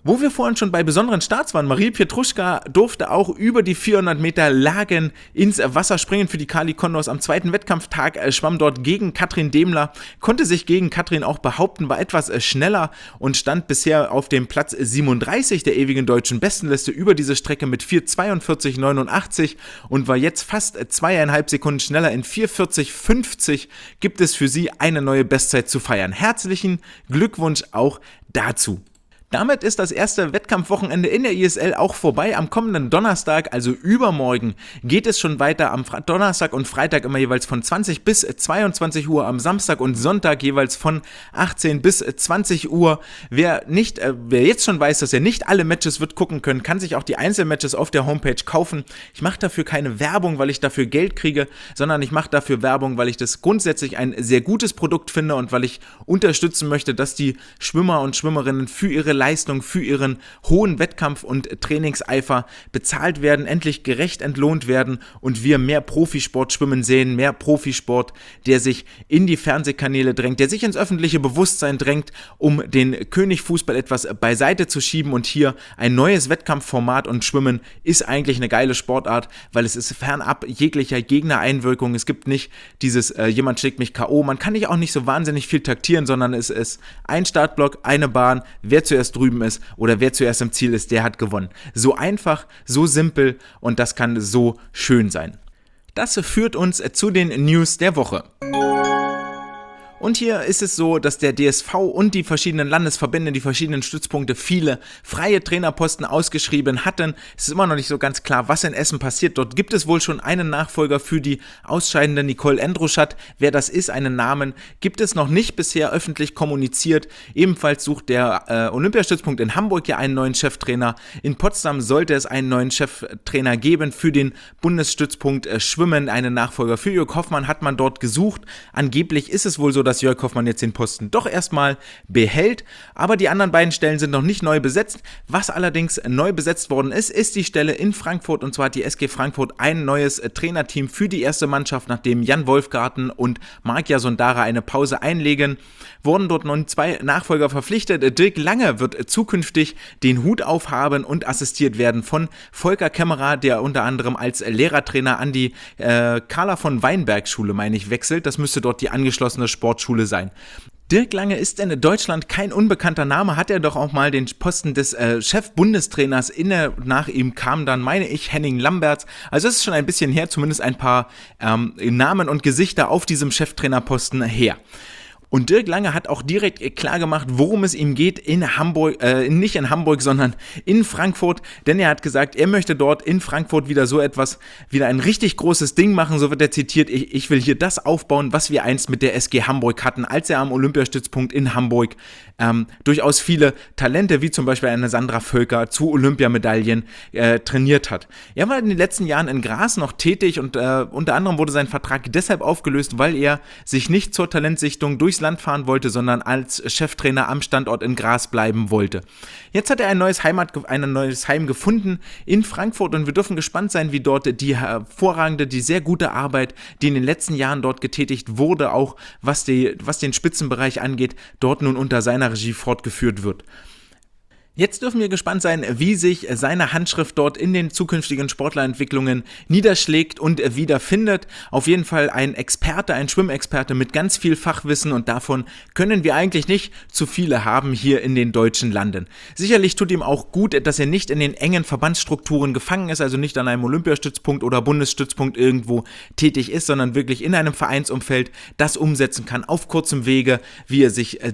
Wo wir vorhin schon bei besonderen Starts waren, Marie Pietruschka durfte auch über die 400 Meter Lagen ins Wasser springen für die Kali Condors. Am zweiten Wettkampftag schwamm dort gegen Katrin Demler, konnte sich gegen Katrin auch behaupten, war etwas schneller und stand bisher auf dem Platz 37 der ewigen deutschen Bestenliste über diese Strecke mit 4:42,89 und war jetzt fast 2,5 Sekunden schneller. In 4:40,50 gibt es für sie eine neue Bestzeit zu feiern. Herzlichen Glückwunsch auch dazu. Damit ist das erste Wettkampfwochenende in der ISL auch vorbei. Am kommenden Donnerstag, also übermorgen, geht es schon weiter. Am Donnerstag und Freitag immer jeweils von 20 bis 22 Uhr, am Samstag und Sonntag jeweils von 18 bis 20 Uhr. Wer jetzt schon weiß, dass er nicht alle Matches wird gucken können, kann sich auch die Einzelmatches auf der Homepage kaufen. Ich mache dafür keine Werbung, weil ich dafür Geld kriege, sondern ich mache dafür Werbung, weil ich das grundsätzlich ein sehr gutes Produkt finde und weil ich unterstützen möchte, dass die Schwimmer und Schwimmerinnen für ihre Leistung, für ihren hohen Wettkampf- und Trainingseifer bezahlt werden, endlich gerecht entlohnt werden und wir mehr Profisport schwimmen sehen, mehr Profisport, der sich in die Fernsehkanäle drängt, der sich ins öffentliche Bewusstsein drängt, um den König-Fußball etwas beiseite zu schieben und hier ein neues Wettkampfformat, und Schwimmen ist eigentlich eine geile Sportart, weil es ist fernab jeglicher Gegnereinwirkung. Es gibt nicht dieses jemand schlägt mich K.O., man kann auch nicht so wahnsinnig viel taktieren, sondern es ist ein Startblock, eine Bahn, wer zuerst drüben ist oder wer zuerst im Ziel ist, der hat gewonnen. So einfach, so simpel und das kann so schön sein. Das führt uns zu den News der Woche. Und hier ist es so, dass der DSV und die verschiedenen Landesverbände, die verschiedenen Stützpunkte viele freie Trainerposten ausgeschrieben hatten. Es ist immer noch nicht so ganz klar, was in Essen passiert. Dort gibt es wohl schon einen Nachfolger für die ausscheidende Nicole Endruschat. Wer das ist, einen Namen, gibt es noch nicht bisher öffentlich kommuniziert. Ebenfalls sucht der Olympiastützpunkt in Hamburg ja einen neuen Cheftrainer. In Potsdam sollte es einen neuen Cheftrainer geben für den Bundesstützpunkt Schwimmen. Einen Nachfolger für Jörg Hoffmann hat man dort gesucht. Angeblich ist es wohl so, dass Jörg Hoffmann jetzt den Posten doch erstmal behält, aber die anderen beiden Stellen sind noch nicht neu besetzt. Was allerdings neu besetzt worden ist, ist die Stelle in Frankfurt, und zwar hat die SG Frankfurt ein neues Trainerteam für die erste Mannschaft, nachdem Jan Wolfgarten und Marc Jasondara eine Pause einlegen, wurden dort nun 2 Nachfolger verpflichtet. Dirk Lange wird zukünftig den Hut aufhaben und assistiert werden von Volker Kämmerer, der unter anderem als Lehrertrainer an die Carla von Weinberg Schule, meine ich, wechselt. Das müsste dort die angeschlossene Sportschule sein. Dirk Lange ist in Deutschland kein unbekannter Name, hat er doch auch mal den Posten des Chef-Bundestrainers inne. Nach ihm kam dann, meine ich, Henning Lamberts. Also es ist schon ein bisschen her, zumindest ein paar Namen und Gesichter auf diesem Cheftrainerposten her. Und Dirk Lange hat auch direkt klar gemacht, worum es ihm geht in Hamburg, nicht in Hamburg, sondern in Frankfurt, denn er hat gesagt, er möchte dort in Frankfurt wieder ein richtig großes Ding machen, so wird er zitiert, ich will hier das aufbauen, was wir einst mit der SG Hamburg hatten, als er am Olympiastützpunkt in Hamburg durchaus viele Talente, wie zum Beispiel eine Sandra Völker, zu Olympiamedaillen trainiert hat. Er war in den letzten Jahren in Graz noch tätig und unter anderem wurde sein Vertrag deshalb aufgelöst, weil er sich nicht zur Talentsichtung durchs Land fahren wollte, sondern als Cheftrainer am Standort in Graz bleiben wollte. Jetzt hat er ein neues Heim gefunden in Frankfurt und wir dürfen gespannt sein, wie dort die hervorragende, die sehr gute Arbeit, die in den letzten Jahren dort getätigt wurde, auch was den Spitzenbereich angeht, dort nun unter seiner Regie fortgeführt wird. Jetzt dürfen wir gespannt sein, wie sich seine Handschrift dort in den zukünftigen Sportlerentwicklungen niederschlägt und wiederfindet. Auf jeden Fall ein Schwimmexperte mit ganz viel Fachwissen, und davon können wir eigentlich nicht zu viele haben hier in den deutschen Landen. Sicherlich tut ihm auch gut, dass er nicht in den engen Verbandsstrukturen gefangen ist, also nicht an einem Olympiastützpunkt oder Bundesstützpunkt irgendwo tätig ist, sondern wirklich in einem Vereinsumfeld das umsetzen kann auf kurzem Wege, wie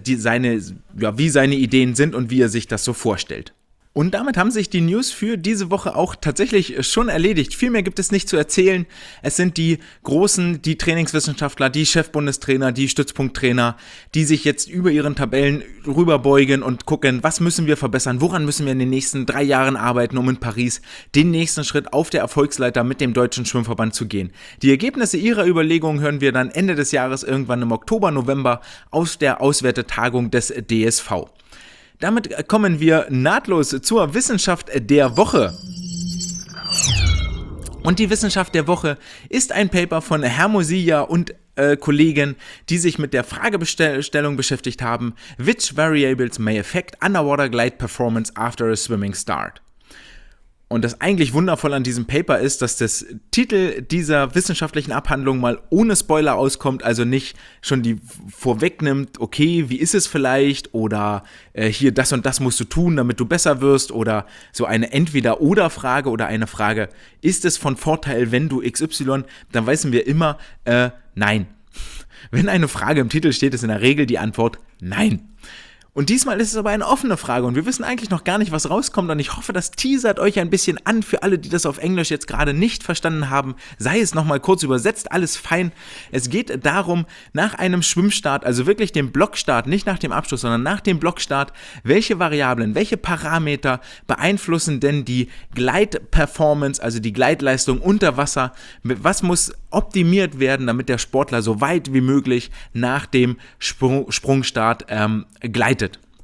seine Ideen sind und wie er sich das so vorstellt. Und damit haben sich die News für diese Woche auch tatsächlich schon erledigt. Viel mehr gibt es nicht zu erzählen. Es sind die Großen, die Trainingswissenschaftler, die Chefbundestrainer, die Stützpunkttrainer, die sich jetzt über ihren Tabellen rüberbeugen und gucken, was müssen wir verbessern, woran müssen wir in den nächsten 3 Jahren arbeiten, um in Paris den nächsten Schritt auf der Erfolgsleiter mit dem Deutschen Schwimmverband zu gehen. Die Ergebnisse ihrer Überlegungen hören wir dann Ende des Jahres, irgendwann im Oktober, November, aus der Auswertetagung des DSV. Damit kommen wir nahtlos zur Wissenschaft der Woche. Und die Wissenschaft der Woche ist ein Paper von Hermosilla und Kollegen, die sich mit der Fragestellung beschäftigt haben: Which variables may affect underwater glide performance after a swimming start? Und das eigentlich wundervoll an diesem Paper ist, dass das Titel dieser wissenschaftlichen Abhandlung mal ohne Spoiler auskommt, also nicht schon die vorwegnimmt, okay, wie ist es vielleicht, oder hier das und das musst du tun, damit du besser wirst, oder so eine Entweder-oder-Frage oder eine Frage, ist es von Vorteil, wenn du XY, dann wissen wir immer, nein. Wenn eine Frage im Titel steht, ist in der Regel die Antwort nein. Und diesmal ist es aber eine offene Frage und wir wissen eigentlich noch gar nicht, was rauskommt, und ich hoffe, das teasert euch ein bisschen an für alle, die das auf Englisch jetzt gerade nicht verstanden haben. Sei es nochmal kurz übersetzt, alles fein. Es geht darum, nach einem Schwimmstart, also wirklich dem Blockstart, nicht nach dem Abschluss, sondern nach dem Blockstart, welche Variablen, welche Parameter beeinflussen denn die Glide-Performance, also die Gleitleistung unter Wasser, was muss optimiert werden, damit der Sportler so weit wie möglich nach dem Sprungstart gleitet.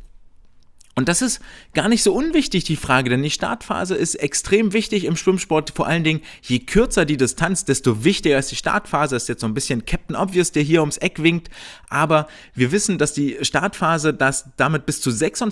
Und das ist gar nicht so unwichtig, die Frage, denn die Startphase ist extrem wichtig im Schwimmsport. Vor allen Dingen, je kürzer die Distanz, desto wichtiger ist die Startphase. Das ist jetzt so ein bisschen Captain Obvious, der hier ums Eck winkt. Aber wir wissen, dass die Startphase damit bis zu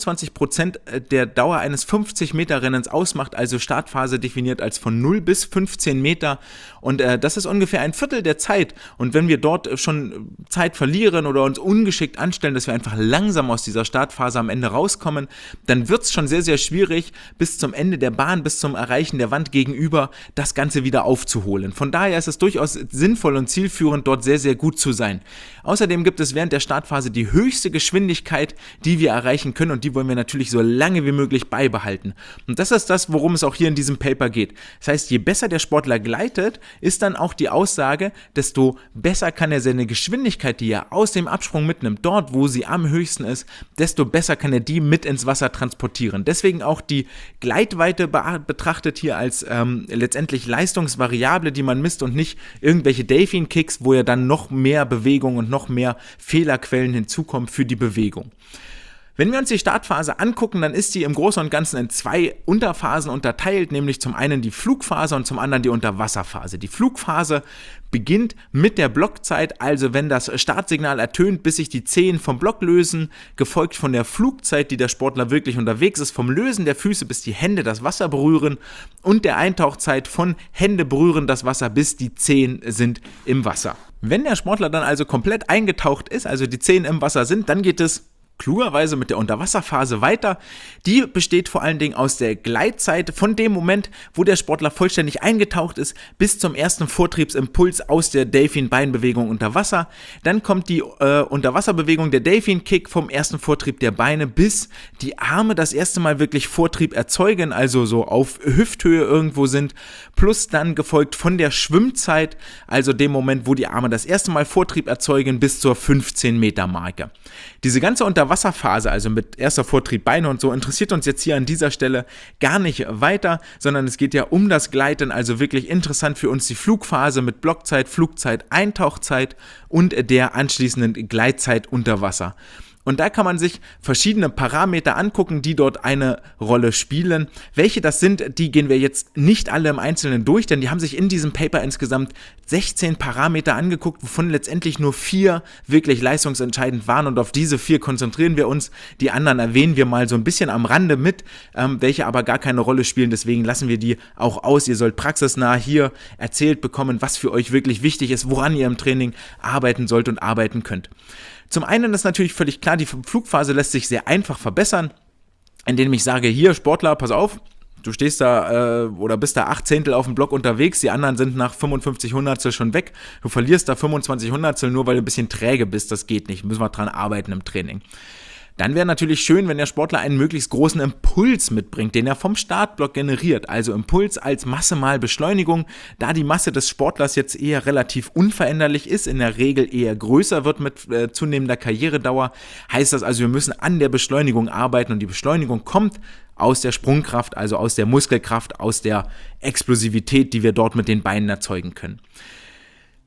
26% der Dauer eines 50-Meter-Rennens ausmacht. Also Startphase definiert als von 0 bis 15 Meter. Und das ist ungefähr ein Viertel der Zeit. Und wenn wir dort schon Zeit verlieren oder uns ungeschickt anstellen, dass wir einfach langsam aus dieser Startphase am Ende rauskommen, dann wird es schon sehr, sehr schwierig, bis zum Ende der Bahn, bis zum Erreichen der Wand gegenüber, das Ganze wieder aufzuholen. Von daher ist es durchaus sinnvoll und zielführend, dort sehr, sehr gut zu sein. Außerdem gibt es während der Startphase die höchste Geschwindigkeit, die wir erreichen können, und die wollen wir natürlich so lange wie möglich beibehalten. Und das ist das, worum es auch hier in diesem Paper geht. Das heißt, je besser der Sportler gleitet, ist dann auch die Aussage, desto besser kann er seine Geschwindigkeit, die er aus dem Absprung mitnimmt, dort, wo sie am höchsten ist, desto besser kann er die mit ins Wasser transportieren. Deswegen auch die Gleitweite betrachtet hier als letztendlich Leistungsvariable, die man misst, und nicht irgendwelche Delfin-Kicks, wo ja dann noch mehr Bewegung und noch mehr Fehlerquellen hinzukommen für die Bewegung. Wenn wir uns die Startphase angucken, dann ist sie im Großen und Ganzen in 2 Unterphasen unterteilt, nämlich zum einen die Flugphase und zum anderen die Unterwasserphase. Die Flugphase beginnt mit der Blockzeit, also wenn das Startsignal ertönt, bis sich die Zehen vom Block lösen, gefolgt von der Flugzeit, die der Sportler wirklich unterwegs ist, vom Lösen der Füße, bis die Hände das Wasser berühren, und der Eintauchzeit von Hände berühren das Wasser, bis die Zehen sind im Wasser. Wenn der Sportler dann also komplett eingetaucht ist, also die Zehen im Wasser sind, dann geht es klugerweise mit der Unterwasserphase weiter. Die besteht vor allen Dingen aus der Gleitzeit von dem Moment, wo der Sportler vollständig eingetaucht ist, bis zum ersten Vortriebsimpuls aus der Delfin-Beinbewegung unter Wasser. Dann kommt die Unterwasserbewegung, der Delfin-Kick vom ersten Vortrieb der Beine, bis die Arme das erste Mal wirklich Vortrieb erzeugen, also so auf Hüfthöhe irgendwo sind, plus dann gefolgt von der Schwimmzeit, also dem Moment, wo die Arme das erste Mal Vortrieb erzeugen, bis zur 15-Meter-Marke. Diese ganze Unterwasserphase, also mit erster Vortrieb Beine und so, interessiert uns jetzt hier an dieser Stelle gar nicht weiter, sondern es geht ja um das Gleiten, also wirklich interessant für uns die Flugphase mit Blockzeit, Flugzeit, Eintauchzeit und der anschließenden Gleitzeit unter Wasser. Und da kann man sich verschiedene Parameter angucken, die dort eine Rolle spielen. Welche das sind, die gehen wir jetzt nicht alle im Einzelnen durch, denn die haben sich in diesem Paper insgesamt 16 Parameter angeguckt, wovon letztendlich nur 4 wirklich leistungsentscheidend waren, und auf diese 4 konzentrieren wir uns. Die anderen erwähnen wir mal so ein bisschen am Rande mit, welche aber gar keine Rolle spielen, deswegen lassen wir die auch aus. Ihr sollt praxisnah hier erzählt bekommen, was für euch wirklich wichtig ist, woran ihr im Training arbeiten sollt und arbeiten könnt. Zum einen ist natürlich völlig klar, die Flugphase lässt sich sehr einfach verbessern, indem ich sage, hier Sportler, pass auf, du stehst da oder bist da 8 Zehntel auf dem Block unterwegs, die anderen sind nach 55 Hundertstel schon weg, du verlierst da 25 Hundertstel nur, weil du ein bisschen träge bist, das geht nicht, müssen wir dran arbeiten im Training. Dann wäre natürlich schön, wenn der Sportler einen möglichst großen Impuls mitbringt, den er vom Startblock generiert. Also Impuls als Masse mal Beschleunigung. Da die Masse des Sportlers jetzt eher relativ unveränderlich ist, in der Regel eher größer wird mit zunehmender Karrieredauer, heißt das also, wir müssen an der Beschleunigung arbeiten, und die Beschleunigung kommt aus der Sprungkraft, also aus der Muskelkraft, aus der Explosivität, die wir dort mit den Beinen erzeugen können.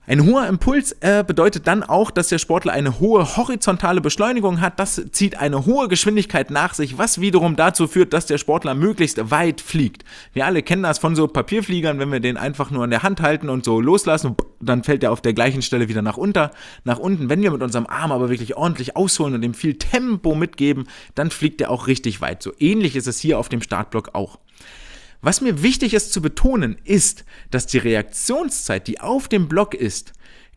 Ein hoher Impuls bedeutet dann auch, dass der Sportler eine hohe horizontale Beschleunigung hat. Das zieht eine hohe Geschwindigkeit nach sich, was wiederum dazu führt, dass der Sportler möglichst weit fliegt. Wir alle kennen das von so Papierfliegern, wenn wir den einfach nur in der Hand halten und so loslassen, dann fällt er auf der gleichen Stelle wieder nach unten. Wenn wir mit unserem Arm aber wirklich ordentlich ausholen und ihm viel Tempo mitgeben, dann fliegt er auch richtig weit. So ähnlich ist es hier auf dem Startblock auch. Was mir wichtig ist zu betonen, ist, dass die Reaktionszeit, die auf dem Block ist,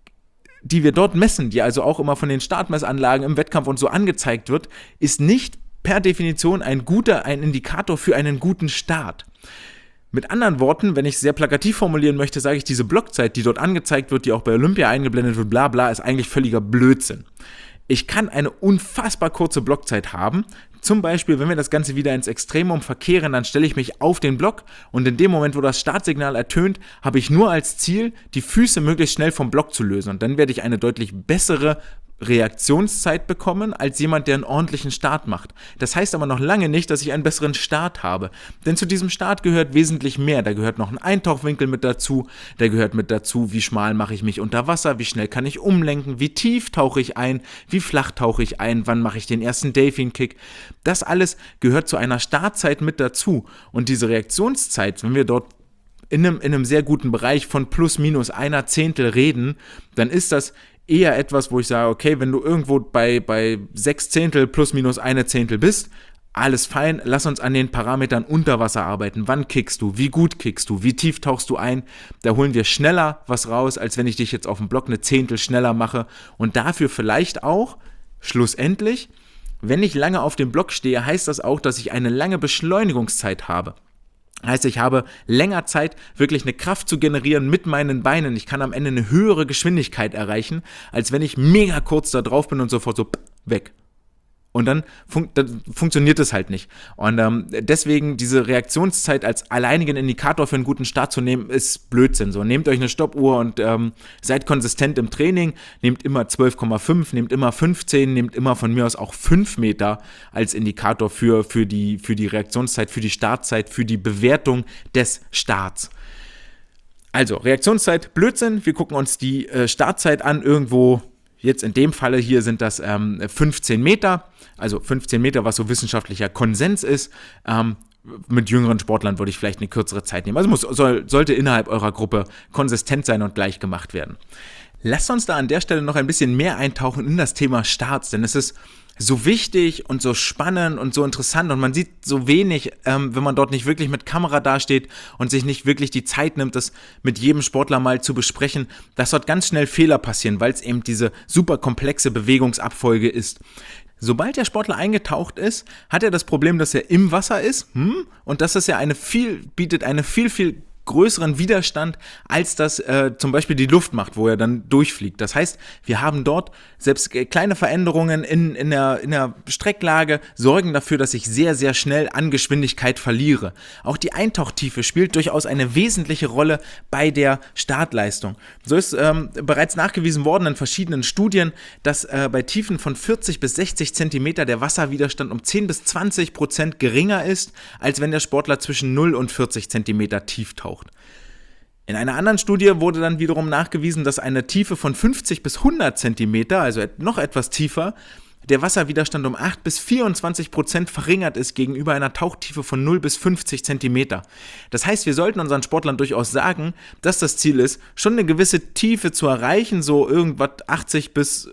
die wir dort messen, die also auch immer von den Startmessanlagen im Wettkampf und so angezeigt wird, ist nicht per Definition ein Indikator für einen guten Start. Mit anderen Worten, wenn ich es sehr plakativ formulieren möchte, sage ich, diese Blockzeit, die dort angezeigt wird, die auch bei Olympia eingeblendet wird, bla bla, ist eigentlich völliger Blödsinn. Ich kann eine unfassbar kurze Blockzeit haben. Zum Beispiel, wenn wir das Ganze wieder ins Extremum verkehren, dann stelle ich mich auf den Block und in dem Moment, wo das Startsignal ertönt, habe ich nur als Ziel, die Füße möglichst schnell vom Block zu lösen. Und dann werde ich eine deutlich bessere Reaktionszeit bekommen, als jemand, der einen ordentlichen Start macht. Das heißt aber noch lange nicht, dass ich einen besseren Start habe. Denn zu diesem Start gehört wesentlich mehr. Da gehört noch ein Eintauchwinkel mit dazu, da gehört mit dazu, wie schmal mache ich mich unter Wasser, wie schnell kann ich umlenken, wie tief tauche ich ein, wie flach tauche ich ein, wann mache ich den ersten Delfin-Kick. Das alles gehört zu einer Startzeit mit dazu. Und diese Reaktionszeit, wenn wir dort in einem sehr guten Bereich von plus minus einer Zehntel reden, dann ist das eher etwas, wo ich sage, okay, wenn du irgendwo bei 6 Zehntel plus minus eine Zehntel bist, alles fein, lass uns an den Parametern unter Wasser arbeiten. Wann kickst du? Wie gut kickst du? Wie tief tauchst du ein? Da holen wir schneller was raus, als wenn ich dich jetzt auf dem Block eine Zehntel schneller mache. Und dafür vielleicht auch, schlussendlich, wenn ich lange auf dem Block stehe, heißt das auch, dass ich eine lange Beschleunigungszeit habe. Heißt, ich habe länger Zeit, wirklich eine Kraft zu generieren mit meinen Beinen. Ich kann am Ende eine höhere Geschwindigkeit erreichen, als wenn ich mega kurz da drauf bin und sofort so weg. Und dann funktioniert es halt nicht. Und deswegen diese Reaktionszeit als alleinigen Indikator für einen guten Start zu nehmen, ist Blödsinn. So, nehmt euch eine Stoppuhr und seid konsistent im Training. Nehmt immer 12,5, nehmt immer 15, nehmt immer von mir aus auch 5 Meter als Indikator für die Reaktionszeit, für die Startzeit, für die Bewertung des Starts. Also, Reaktionszeit, Blödsinn. Wir gucken uns die Startzeit an, irgendwo. Jetzt in dem Falle hier sind das 15 Meter, also 15 Meter, was so wissenschaftlicher Konsens ist. Mit jüngeren Sportlern würde ich vielleicht eine kürzere Zeit nehmen. Also sollte innerhalb eurer Gruppe konsistent sein und gleich gemacht werden. Lasst uns da an der Stelle noch ein bisschen mehr eintauchen in das Thema Starts, denn es ist so wichtig und so spannend und so interessant und man sieht so wenig, wenn man dort nicht wirklich mit Kamera dasteht und sich nicht wirklich die Zeit nimmt, das mit jedem Sportler mal zu besprechen, dass dort ganz schnell Fehler passieren, weil es eben diese super komplexe Bewegungsabfolge ist. Sobald der Sportler eingetaucht ist, hat er das Problem, dass er im Wasser ist und dass es ja bietet eine viel größeren Widerstand, als das zum Beispiel die Luft macht, wo er dann durchfliegt. Das heißt, wir haben dort selbst kleine Veränderungen in der Strecklage sorgen dafür, dass ich sehr, sehr schnell an Geschwindigkeit verliere. Auch die Eintauchtiefe spielt durchaus eine wesentliche Rolle bei der Startleistung. So ist bereits nachgewiesen worden in verschiedenen Studien, dass bei Tiefen von 40 bis 60 Zentimeter der Wasserwiderstand um 10 bis 20% geringer ist, als wenn der Sportler zwischen 0 und 40 Zentimeter tief taucht. In einer anderen Studie wurde dann wiederum nachgewiesen, dass eine Tiefe von 50 bis 100 Zentimeter, also noch etwas tiefer, der Wasserwiderstand um 8 bis 24% verringert ist gegenüber einer Tauchtiefe von 0 bis 50 Zentimeter. Das heißt, wir sollten unseren Sportlern durchaus sagen, dass das Ziel ist, schon eine gewisse Tiefe zu erreichen, so irgendwas 80 bis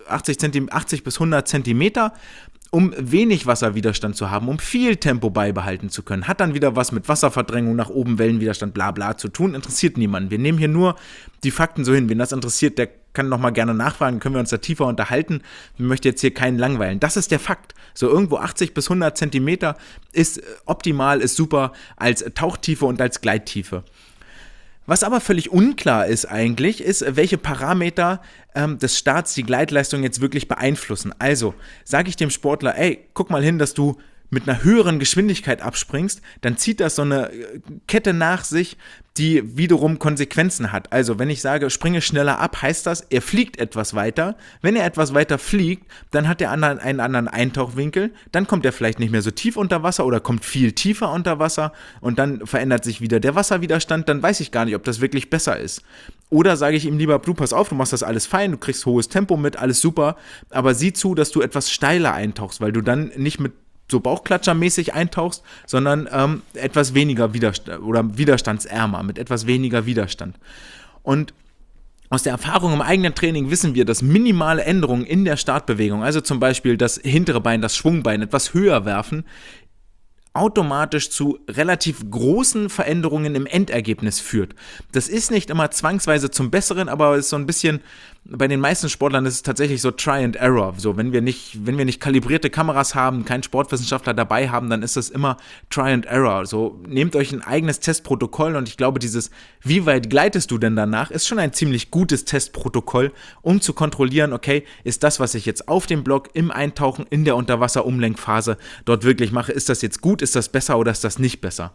100 Zentimeter, um wenig Wasserwiderstand zu haben, um viel Tempo beibehalten zu können. Hat dann wieder was mit Wasserverdrängung nach oben, Wellenwiderstand, bla bla zu tun, interessiert niemanden. Wir nehmen hier nur die Fakten so hin. Wen das interessiert, der kann nochmal gerne nachfragen, können wir uns da tiefer unterhalten. Ich möchte jetzt hier keinen langweilen. Das ist der Fakt. So irgendwo 80 bis 100 Zentimeter ist optimal, ist super als Tauchtiefe und als Gleittiefe. Was aber völlig unklar ist eigentlich, ist, welche Parameter des Starts die Gleitleistung jetzt wirklich beeinflussen. Also sage ich dem Sportler, ey, guck mal hin, dass du mit einer höheren Geschwindigkeit abspringst, dann zieht das so eine Kette nach sich, die wiederum Konsequenzen hat. Also wenn ich sage, springe schneller ab, heißt das, er fliegt etwas weiter. Wenn er etwas weiter fliegt, dann hat er einen anderen Eintauchwinkel, dann kommt er vielleicht nicht mehr so tief unter Wasser oder kommt viel tiefer unter Wasser und dann verändert sich wieder der Wasserwiderstand, dann weiß ich gar nicht, ob das wirklich besser ist. Oder sage ich ihm lieber, du pass auf, du machst das alles fein, du kriegst hohes Tempo mit, alles super, aber sieh zu, dass du etwas steiler eintauchst, weil du dann nicht mit so bauchklatschermäßig eintauchst, sondern etwas weniger widerstandsärmer, mit etwas weniger Widerstand. Und aus der Erfahrung im eigenen Training wissen wir, dass minimale Änderungen in der Startbewegung, also zum Beispiel das hintere Bein, das Schwungbein etwas höher werfen, automatisch zu relativ großen Veränderungen im Endergebnis führt. Das ist nicht immer zwangsweise zum Besseren, aber es ist so ein bisschen, bei den meisten Sportlern ist es tatsächlich so Try and Error. So, wenn wir nicht kalibrierte Kameras haben, keinen Sportwissenschaftler dabei haben, dann ist das immer Try and Error. So, nehmt euch ein eigenes Testprotokoll und ich glaube, dieses wie weit gleitest du denn danach, ist schon ein ziemlich gutes Testprotokoll, um zu kontrollieren, okay, ist das, was ich jetzt auf dem Block im Eintauchen in der Unterwasser-Umlenkphase dort wirklich mache, ist das jetzt gut, ist das besser oder ist das nicht besser?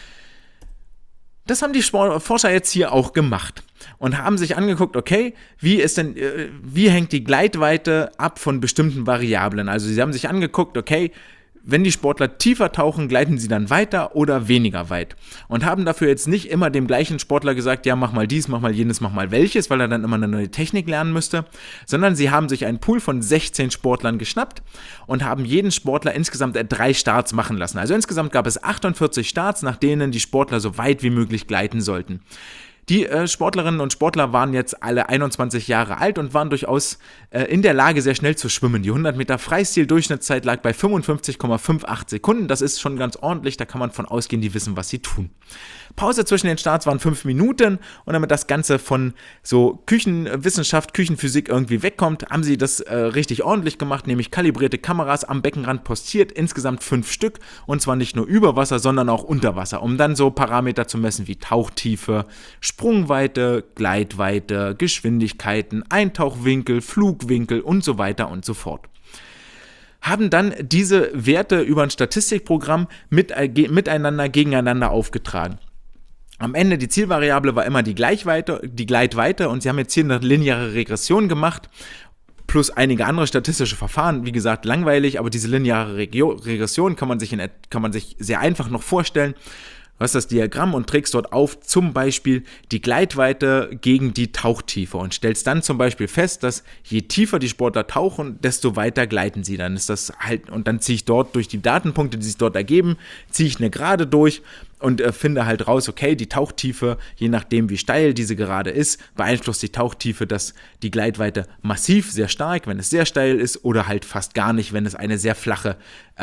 Das haben die Forscher jetzt hier auch gemacht und haben sich angeguckt, okay, wie hängt die Gleitweite ab von bestimmten Variablen? Also sie haben sich angeguckt, okay, wenn die Sportler tiefer tauchen, gleiten sie dann weiter oder weniger weit und haben dafür jetzt nicht immer dem gleichen Sportler gesagt, ja, mach mal dies, mach mal jenes, mach mal welches, weil er dann immer eine neue Technik lernen müsste, sondern sie haben sich einen Pool von 16 Sportlern geschnappt und haben jeden Sportler insgesamt 3 Starts machen lassen. Also insgesamt gab es 48 Starts, nach denen die Sportler so weit wie möglich gleiten sollten. Die Sportlerinnen und Sportler waren jetzt alle 21 Jahre alt und waren durchaus in der Lage, sehr schnell zu schwimmen. Die 100 Meter Freistil-Durchschnittszeit lag bei 55,58 Sekunden. Das ist schon ganz ordentlich, da kann man von ausgehen, die wissen, was sie tun. Pause zwischen den Starts waren 5 Minuten und damit das Ganze von so Küchenwissenschaft, Küchenphysik irgendwie wegkommt, haben sie das richtig ordentlich gemacht, nämlich kalibrierte Kameras am Beckenrand postiert, insgesamt 5 Stück und zwar nicht nur über Wasser, sondern auch unter Wasser, um dann so Parameter zu messen wie Tauchtiefe, Sprungweite, Gleitweite, Geschwindigkeiten, Eintauchwinkel, Flugwinkel und so weiter und so fort. Haben dann diese Werte über ein Statistikprogramm miteinander gegeneinander aufgetragen. Am Ende, die Zielvariable war immer die Gleitweite und sie haben jetzt hier eine lineare Regression gemacht, plus einige andere statistische Verfahren. Wie gesagt, langweilig, aber diese lineare Regression kann man sich sehr einfach noch vorstellen. Du hast das Diagramm und trägst dort auf zum Beispiel die Gleitweite gegen die Tauchtiefe und stellst dann zum Beispiel fest, dass je tiefer die Sportler tauchen, desto weiter gleiten sie. Dann ist das halt, und dann ziehe ich dort durch die Datenpunkte, die sich dort ergeben, ziehe ich eine Gerade durch und finde halt raus, okay, die Tauchtiefe, je nachdem wie steil diese Gerade ist, beeinflusst die Tauchtiefe die Gleitweite massiv, sehr stark, wenn es sehr steil ist oder halt fast gar nicht, wenn es eine sehr flache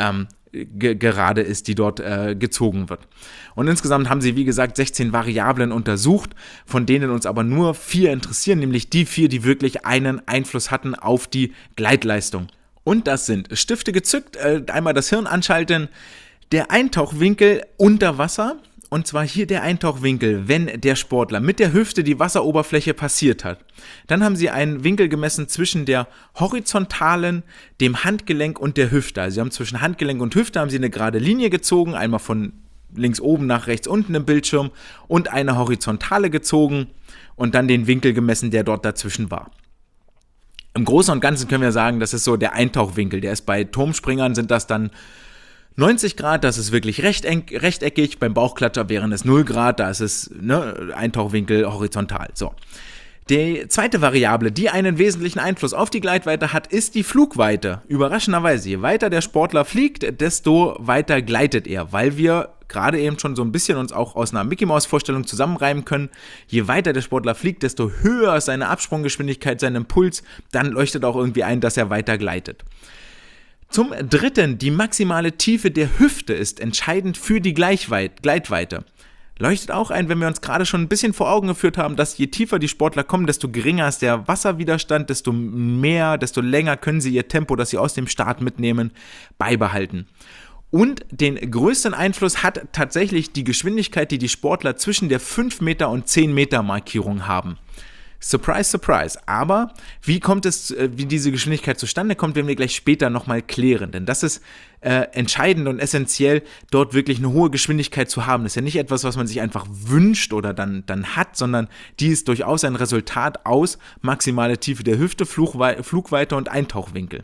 Gerade ist, die dort gezogen wird. Und insgesamt haben sie, wie gesagt, 16 Variablen untersucht, von denen uns aber nur 4 interessieren, nämlich die 4, die wirklich einen Einfluss hatten auf die Gleitleistung. Und das sind Stifte gezückt, einmal das Hirn anschalten, der Eintauchwinkel unter Wasser, und zwar hier der Eintauchwinkel, wenn der Sportler mit der Hüfte die Wasseroberfläche passiert hat. Dann haben sie einen Winkel gemessen zwischen der horizontalen, dem Handgelenk und der Hüfte. Also sie haben zwischen Handgelenk und Hüfte haben sie eine gerade Linie gezogen, einmal von links oben nach rechts unten im Bildschirm und eine horizontale gezogen und dann den Winkel gemessen, der dort dazwischen war. Im Großen und Ganzen können wir sagen, das ist so der Eintauchwinkel. Der ist bei Turmspringern sind das dann 90 Grad, das ist wirklich rechteckig, beim Bauchklatscher wären es 0 Grad, da ist es Eintauchwinkel horizontal. So. Die zweite Variable, die einen wesentlichen Einfluss auf die Gleitweite hat, ist die Flugweite. Überraschenderweise, je weiter der Sportler fliegt, desto weiter gleitet er, weil wir gerade eben schon so ein bisschen uns auch aus einer Mickey-Maus-Vorstellung zusammenreimen können. Je weiter der Sportler fliegt, desto höher ist seine Absprunggeschwindigkeit, sein Impuls, dann leuchtet auch irgendwie ein, dass er weiter gleitet. Zum Dritten, die maximale Tiefe der Hüfte ist entscheidend für die Gleitweite. Leuchtet auch ein, wenn wir uns gerade schon ein bisschen vor Augen geführt haben, dass je tiefer die Sportler kommen, desto geringer ist der Wasserwiderstand, desto länger können sie ihr Tempo, das sie aus dem Start mitnehmen, beibehalten. Und den größten Einfluss hat tatsächlich die Geschwindigkeit, die die Sportler zwischen der 5 Meter und 10 Meter Markierung haben. Surprise, surprise. Aber wie diese Geschwindigkeit zustande kommt, werden wir gleich später nochmal klären. Denn das ist entscheidend und essentiell, dort wirklich eine hohe Geschwindigkeit zu haben. Das ist ja nicht etwas, was man sich einfach wünscht oder dann hat, sondern die ist durchaus ein Resultat aus maximale Tiefe der Hüfte, Flugweite und Eintauchwinkel.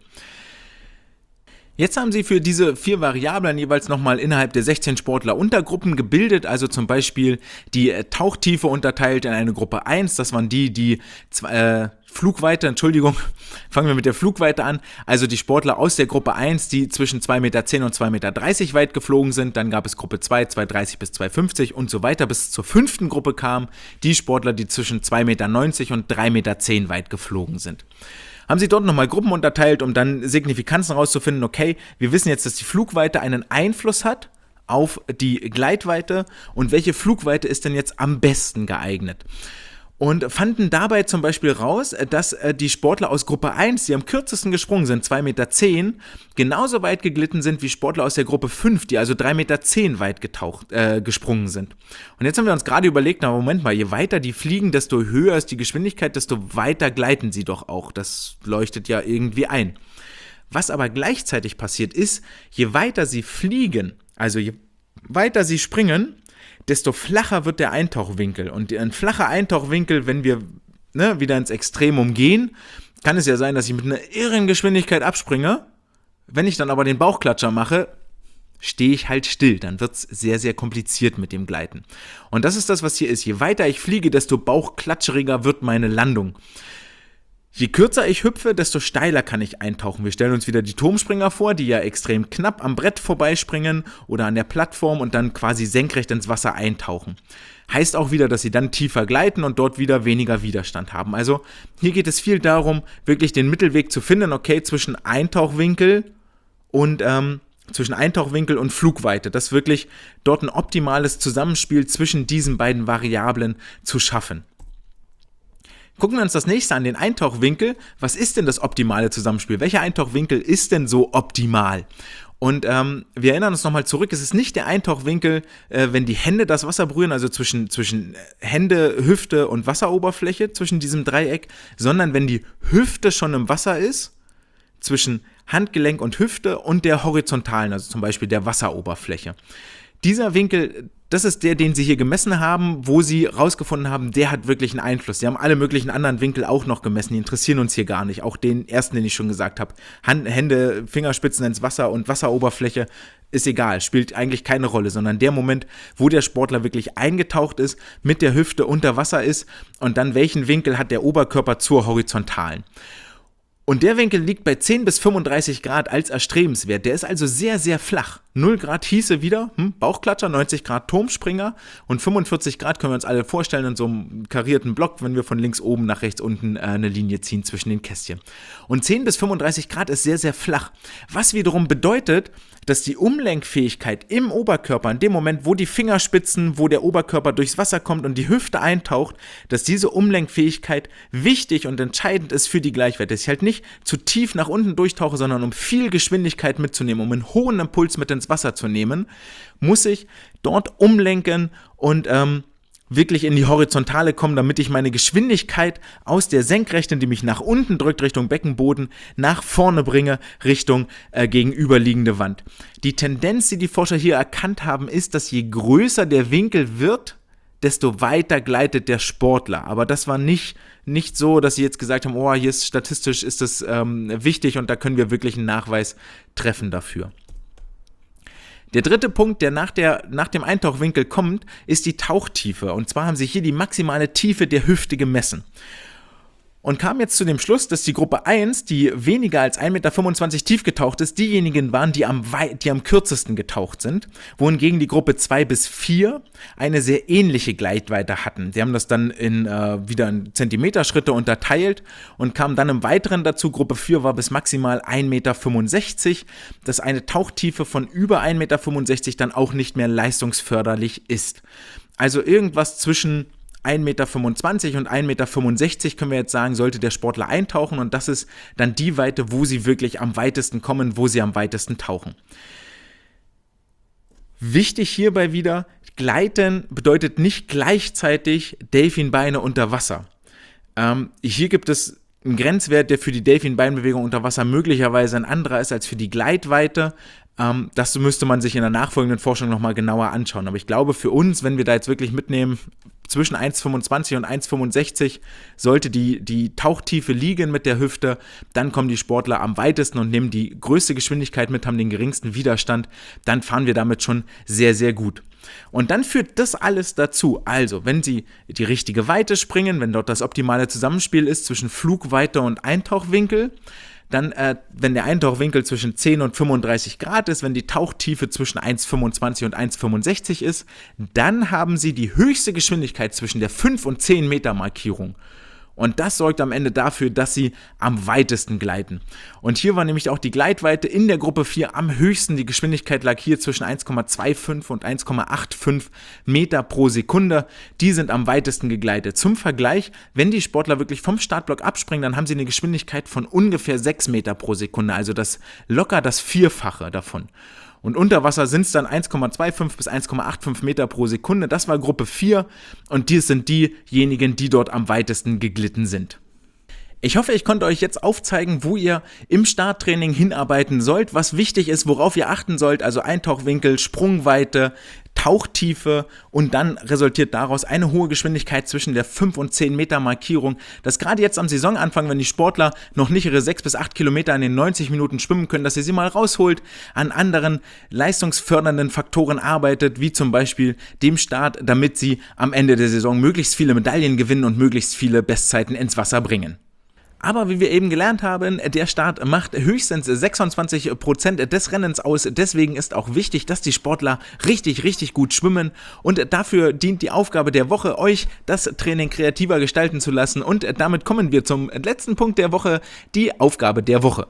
Jetzt haben sie für diese 4 Variablen jeweils nochmal innerhalb der 16 Sportler Untergruppen gebildet, also zum Beispiel die Tauchtiefe unterteilt in eine Gruppe 1, das waren die Flugweite, fangen wir mit der Flugweite an, also die Sportler aus der Gruppe 1, die zwischen 2,10 Meter und 2,30 Meter weit geflogen sind, dann gab es Gruppe 2, 2,30 bis 2,50 und so weiter, bis zur 5. Gruppe kamen die Sportler, die zwischen 2,90 Meter und 3,10 Meter weit geflogen sind. Haben sie dort nochmal Gruppen unterteilt, um dann Signifikanzen rauszufinden, okay, wir wissen jetzt, dass die Flugweite einen Einfluss hat auf die Gleitweite und welche Flugweite ist denn jetzt am besten geeignet. Und fanden dabei zum Beispiel raus, dass die Sportler aus Gruppe 1, die am kürzesten gesprungen sind, 2,10 Meter, genauso weit geglitten sind wie Sportler aus der Gruppe 5, die also 3,10 Meter weit gesprungen sind. Und jetzt haben wir uns gerade überlegt, na Moment mal, je weiter die fliegen, desto höher ist die Geschwindigkeit, desto weiter gleiten sie doch auch. Das leuchtet ja irgendwie ein. Was aber gleichzeitig passiert ist, je weiter sie fliegen, also je weiter sie springen, desto flacher wird der Eintauchwinkel. Und ein flacher Eintauchwinkel, wenn wir wieder ins Extremum gehen, kann es ja sein, dass ich mit einer irren Geschwindigkeit abspringe. Wenn ich dann aber den Bauchklatscher mache, stehe ich halt still. Dann wird es sehr, sehr kompliziert mit dem Gleiten. Und das ist das, was hier ist. Je weiter ich fliege, desto bauchklatscheriger wird meine Landung. Je kürzer ich hüpfe, desto steiler kann ich eintauchen. Wir stellen uns wieder die Turmspringer vor, die ja extrem knapp am Brett vorbeispringen oder an der Plattform und dann quasi senkrecht ins Wasser eintauchen. Heißt auch wieder, dass sie dann tiefer gleiten und dort wieder weniger Widerstand haben. Also hier geht es viel darum, wirklich den Mittelweg zu finden, okay, zwischen Eintauchwinkel und Flugweite, dass wirklich dort ein optimales Zusammenspiel zwischen diesen beiden Variablen zu schaffen. Gucken wir uns das nächste an, den Eintauchwinkel. Was ist denn das optimale Zusammenspiel? Welcher Eintauchwinkel ist denn so optimal? Und wir erinnern uns nochmal zurück, es ist nicht der Eintauchwinkel, wenn die Hände das Wasser berühren, also zwischen Hände, Hüfte und Wasseroberfläche, zwischen diesem Dreieck, sondern wenn die Hüfte schon im Wasser ist, zwischen Handgelenk und Hüfte und der horizontalen, also zum Beispiel der Wasseroberfläche. Dieser Winkel, das ist der, den sie hier gemessen haben, wo sie rausgefunden haben, der hat wirklich einen Einfluss. Sie haben alle möglichen anderen Winkel auch noch gemessen, die interessieren uns hier gar nicht. Auch den ersten, den ich schon gesagt habe. Hände, Fingerspitzen ins Wasser und Wasseroberfläche ist egal, spielt eigentlich keine Rolle, sondern der Moment, wo der Sportler wirklich eingetaucht ist, mit der Hüfte unter Wasser ist und dann welchen Winkel hat der Oberkörper zur horizontalen. Und der Winkel liegt bei 10 bis 35 Grad als erstrebenswert. Der ist also sehr, sehr flach. 0 Grad hieße wieder Bauchklatscher, 90 Grad Turmspringer und 45 Grad können wir uns alle vorstellen in so einem karierten Block, wenn wir von links oben nach rechts unten eine Linie ziehen zwischen den Kästchen. Und 10 bis 35 Grad ist sehr, sehr flach. Was wiederum bedeutet, dass die Umlenkfähigkeit im Oberkörper, in dem Moment, wo die Fingerspitzen, wo der Oberkörper durchs Wasser kommt und die Hüfte eintaucht, dass diese Umlenkfähigkeit wichtig und entscheidend ist für die Gleichweite. Dass ich halt nicht zu tief nach unten durchtauche, sondern um viel Geschwindigkeit mitzunehmen, um einen hohen Impuls mit ins Wasser zu nehmen, muss ich dort umlenken und wirklich in die Horizontale kommen, damit ich meine Geschwindigkeit aus der Senkrechten, die mich nach unten drückt, Richtung Beckenboden, nach vorne bringe, Richtung gegenüberliegende Wand. Die Tendenz, die die Forscher hier erkannt haben, ist, dass je größer der Winkel wird, desto weiter gleitet der Sportler. Aber das war nicht so, dass sie jetzt gesagt haben, oh, hier ist statistisch ist das wichtig und da können wir wirklich einen Nachweis treffen dafür. Der dritte Punkt, der nach dem Eintauchwinkel kommt, ist die Tauchtiefe. Und zwar haben sie hier die maximale Tiefe der Hüfte gemessen. Und kam jetzt zu dem Schluss, dass die Gruppe 1, die weniger als 1,25 Meter tief getaucht ist, diejenigen waren, die am kürzesten getaucht sind, wohingegen die Gruppe 2 bis 4 eine sehr ähnliche Gleitweite hatten. Sie haben das dann wieder in Zentimeterschritte unterteilt und kamen dann im Weiteren dazu, Gruppe 4 war bis maximal 1,65 Meter, dass eine Tauchtiefe von über 1,65 Meter dann auch nicht mehr leistungsförderlich ist. Also irgendwas zwischen 1,25 Meter und 1,65 Meter können wir jetzt sagen, sollte der Sportler eintauchen und das ist dann die Weite, wo sie wirklich am weitesten kommen, wo sie am weitesten tauchen. Wichtig hierbei wieder, Gleiten bedeutet nicht gleichzeitig Delfinbeine unter Wasser. Hier gibt es einen Grenzwert, der für die Delfin-Beinbewegung unter Wasser möglicherweise ein anderer ist als für die Gleitweite. Das müsste man sich in der nachfolgenden Forschung nochmal genauer anschauen. Aber ich glaube, für uns, wenn wir da jetzt wirklich mitnehmen, zwischen 1,25 und 1,65 sollte die Tauchtiefe liegen mit der Hüfte, dann kommen die Sportler am weitesten und nehmen die größte Geschwindigkeit mit, haben den geringsten Widerstand, dann fahren wir damit schon sehr, sehr gut. Und dann führt das alles dazu, also wenn Sie die richtige Weite springen, wenn dort das optimale Zusammenspiel ist zwischen Flugweite und Eintauchwinkel, dann, wenn der Eintauchwinkel zwischen 10 und 35 Grad ist, wenn die Tauchtiefe zwischen 1,25 und 1,65 ist, dann haben Sie die höchste Geschwindigkeit zwischen der 5 und 10 Meter Markierung. Und das sorgt am Ende dafür, dass sie am weitesten gleiten. Und hier war nämlich auch die Gleitweite in der Gruppe 4 am höchsten. Die Geschwindigkeit lag hier zwischen 1,25 und 1,85 Meter pro Sekunde. Die sind am weitesten gegleitet. Zum Vergleich, wenn die Sportler wirklich vom Startblock abspringen, dann haben sie eine Geschwindigkeit von ungefähr 6 Meter pro Sekunde. Also locker das Vierfache davon. Und unter Wasser sind es dann 1,25 bis 1,85 Meter pro Sekunde. Das war Gruppe 4 und dies sind diejenigen, die dort am weitesten geglitten sind. Ich hoffe, ich konnte euch jetzt aufzeigen, wo ihr im Starttraining hinarbeiten sollt, was wichtig ist, worauf ihr achten sollt, also Eintauchwinkel, Sprungweite, Tauchtiefe und dann resultiert daraus eine hohe Geschwindigkeit zwischen der 5 und 10 Meter Markierung, dass gerade jetzt am Saisonanfang, wenn die Sportler noch nicht ihre 6 bis 8 Kilometer in den 90 Minuten schwimmen können, dass ihr sie mal rausholt, an anderen leistungsfördernden Faktoren arbeitet, wie zum Beispiel dem Start, damit sie am Ende der Saison möglichst viele Medaillen gewinnen und möglichst viele Bestzeiten ins Wasser bringen. Aber wie wir eben gelernt haben, der Start macht höchstens 26% des Rennens aus. Deswegen ist auch wichtig, dass die Sportler richtig, richtig gut schwimmen. Und dafür dient die Aufgabe der Woche, euch das Training kreativer gestalten zu lassen. Und damit kommen wir zum letzten Punkt der Woche, die Aufgabe der Woche.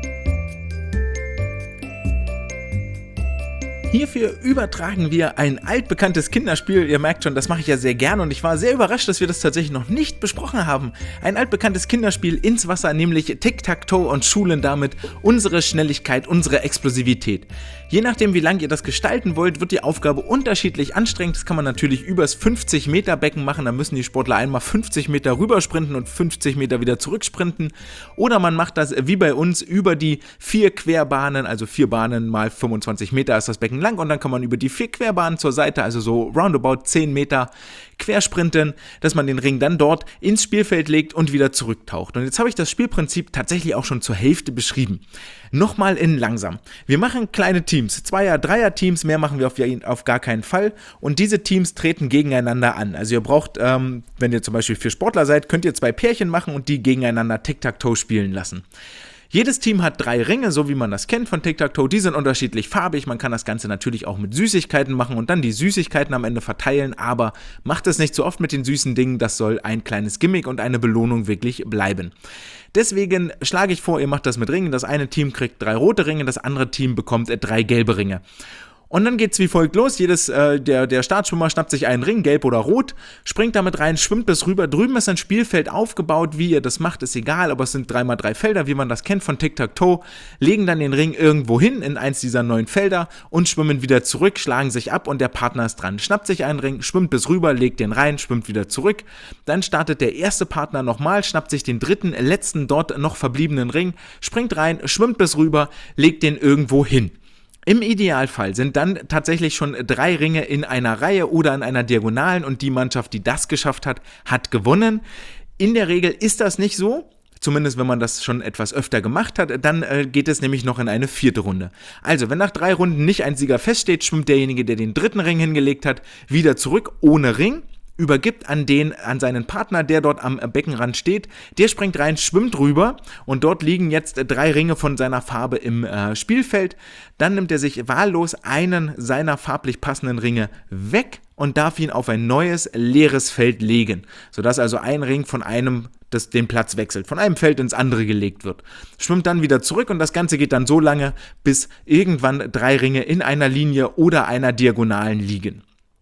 Hierfür übertragen wir ein altbekanntes Kinderspiel. Ihr merkt schon, das mache ich ja sehr gerne und ich war sehr überrascht, dass wir das tatsächlich noch nicht besprochen haben. Ein altbekanntes Kinderspiel ins Wasser, nämlich Tic-Tac-Toe und schulen damit unsere Schnelligkeit, unsere Explosivität. Je nachdem, wie lang ihr das gestalten wollt, wird die Aufgabe unterschiedlich anstrengend. Das kann man natürlich übers 50 Meter Becken machen, da müssen die Sportler einmal 50 Meter rübersprinten und 50 Meter wieder zurücksprinten. Oder man macht das wie bei uns über die 4 Querbahnen, also 4 Bahnen mal 25 Meter ist das Becken lang und dann kann man über die 4 Querbahnen zur Seite, also so roundabout 10 Meter quersprinten, dass man den Ring dann dort ins Spielfeld legt und wieder zurücktaucht. Und jetzt habe ich das Spielprinzip tatsächlich auch schon zur Hälfte beschrieben. Nochmal in langsam. Wir machen kleine Teams, 2er-, 3er-Teams, mehr machen wir auf gar keinen Fall und diese Teams treten gegeneinander an. Also ihr braucht, wenn ihr zum Beispiel 4 Sportler seid, könnt ihr 2 Pärchen machen und die gegeneinander Tic-Tac-Toe spielen lassen. Jedes Team hat 3 Ringe, so wie man das kennt von Tic-Tac-Toe. Die sind unterschiedlich farbig. Man kann das Ganze natürlich auch mit Süßigkeiten machen und dann die Süßigkeiten am Ende verteilen. Aber macht es nicht zu oft mit den süßen Dingen. Das soll ein kleines Gimmick und eine Belohnung wirklich bleiben. Deswegen schlage ich vor, ihr macht das mit Ringen. Das eine Team kriegt 3 rote Ringe, das andere Team bekommt 3 gelbe Ringe. Und dann geht's wie folgt los. Der Startschwimmer schnappt sich einen Ring, gelb oder rot, springt damit rein, schwimmt bis rüber. Drüben ist ein Spielfeld aufgebaut. Wie ihr das macht, ist egal, aber es sind 3x3 Felder, wie man das kennt von Tic-Tac-Toe. Legen dann den Ring irgendwo hin in eins dieser 9 Felder und schwimmen wieder zurück, schlagen sich ab und der Partner ist dran. Schnappt sich einen Ring, schwimmt bis rüber, legt den rein, schwimmt wieder zurück. Dann startet der erste Partner nochmal, schnappt sich den letzten dort noch verbliebenen Ring, springt rein, schwimmt bis rüber, legt den irgendwo hin. Im Idealfall sind dann tatsächlich schon 3 Ringe in einer Reihe oder in einer Diagonalen und die Mannschaft, die das geschafft hat, hat gewonnen. In der Regel ist das nicht so, zumindest wenn man das schon etwas öfter gemacht hat, dann geht es nämlich noch in eine 4. Runde. Also, wenn nach 3 Runden nicht ein Sieger feststeht, schwimmt derjenige, der den 3. Ring hingelegt hat, wieder zurück ohne Ring. Übergibt an seinen Partner, der dort am Beckenrand steht, der springt rein, schwimmt rüber und dort liegen jetzt 3 Ringe von seiner Farbe im Spielfeld. Dann nimmt er sich wahllos einen seiner farblich passenden Ringe weg und darf ihn auf ein neues, leeres Feld legen, sodass also ein Ring von einem den Platz wechselt, von einem Feld ins andere gelegt wird. Schwimmt dann wieder zurück und das Ganze geht dann so lange, bis irgendwann 3 Ringe in einer Linie oder einer Diagonalen liegen.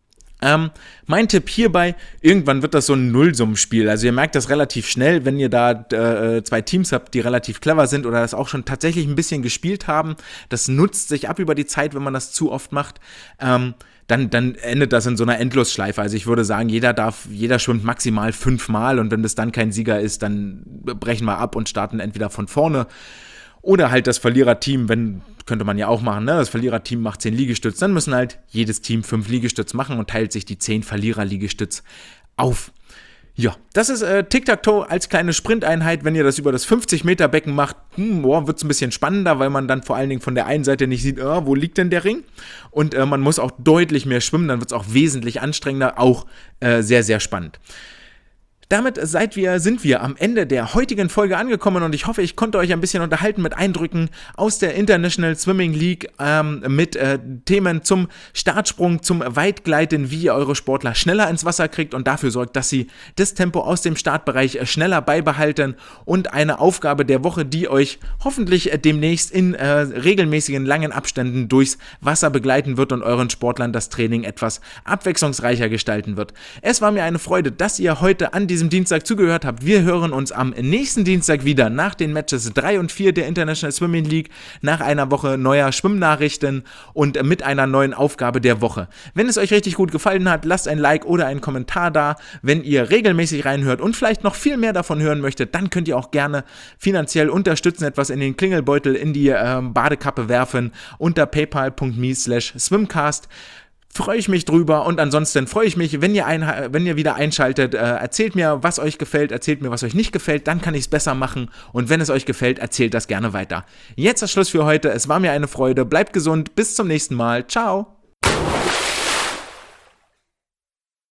Mein Tipp hierbei, irgendwann wird das so ein Nullsummenspiel, also ihr merkt das relativ schnell, wenn ihr da 2 Teams habt, die relativ clever sind oder das auch schon tatsächlich ein bisschen gespielt haben, das nutzt sich ab über die Zeit, wenn man das zu oft macht, dann endet das in so einer Endlosschleife. Also ich würde sagen, jeder schwimmt maximal 5-mal und wenn das dann kein Sieger ist, dann brechen wir ab und starten entweder von vorne oder halt das Verliererteam, könnte man ja auch machen, ne? Das Verliererteam macht 10 Liegestütz, dann müssen halt jedes Team 5 Liegestütz machen und teilt sich die 10 Verlierer-Liegestütz auf. Ja, das ist Tic-Tac-Toe als kleine Sprinteinheit. Wenn ihr das über das 50-Meter-Becken macht, wird es ein bisschen spannender, weil man dann vor allen Dingen von der einen Seite nicht sieht, wo liegt denn der Ring? Und man muss auch deutlich mehr schwimmen, dann wird es auch wesentlich anstrengender, auch sehr, sehr spannend. Damit sind wir am Ende der heutigen Folge angekommen und ich hoffe, ich konnte euch ein bisschen unterhalten mit Eindrücken aus der International Swimming League, mit Themen zum Startsprung, zum Weitgleiten, wie ihr eure Sportler schneller ins Wasser kriegt und dafür sorgt, dass sie das Tempo aus dem Startbereich schneller beibehalten und eine Aufgabe der Woche, die euch hoffentlich demnächst in regelmäßigen langen Abständen durchs Wasser begleiten wird und euren Sportlern das Training etwas abwechslungsreicher gestalten wird. Es war mir eine Freude, dass ihr heute an diesem Dienstag zugehört habt. Wir hören uns am nächsten Dienstag wieder nach den Matches 3 und 4 der International Swimming League, nach einer Woche neuer Schwimmnachrichten und mit einer neuen Aufgabe der Woche. Wenn es euch richtig gut gefallen hat, lasst ein Like oder einen Kommentar da. Wenn ihr regelmäßig reinhört und vielleicht noch viel mehr davon hören möchtet, dann könnt ihr auch gerne finanziell unterstützen, etwas in den Klingelbeutel, in die Badekappe werfen unter paypal.me/swimcast. Freue ich mich drüber und ansonsten freue ich mich, wenn ihr wieder einschaltet, erzählt mir, was euch gefällt, erzählt mir, was euch nicht gefällt, dann kann ich es besser machen und wenn es euch gefällt, erzählt das gerne weiter. Jetzt das Schluss für heute, es war mir eine Freude, bleibt gesund, bis zum nächsten Mal, ciao!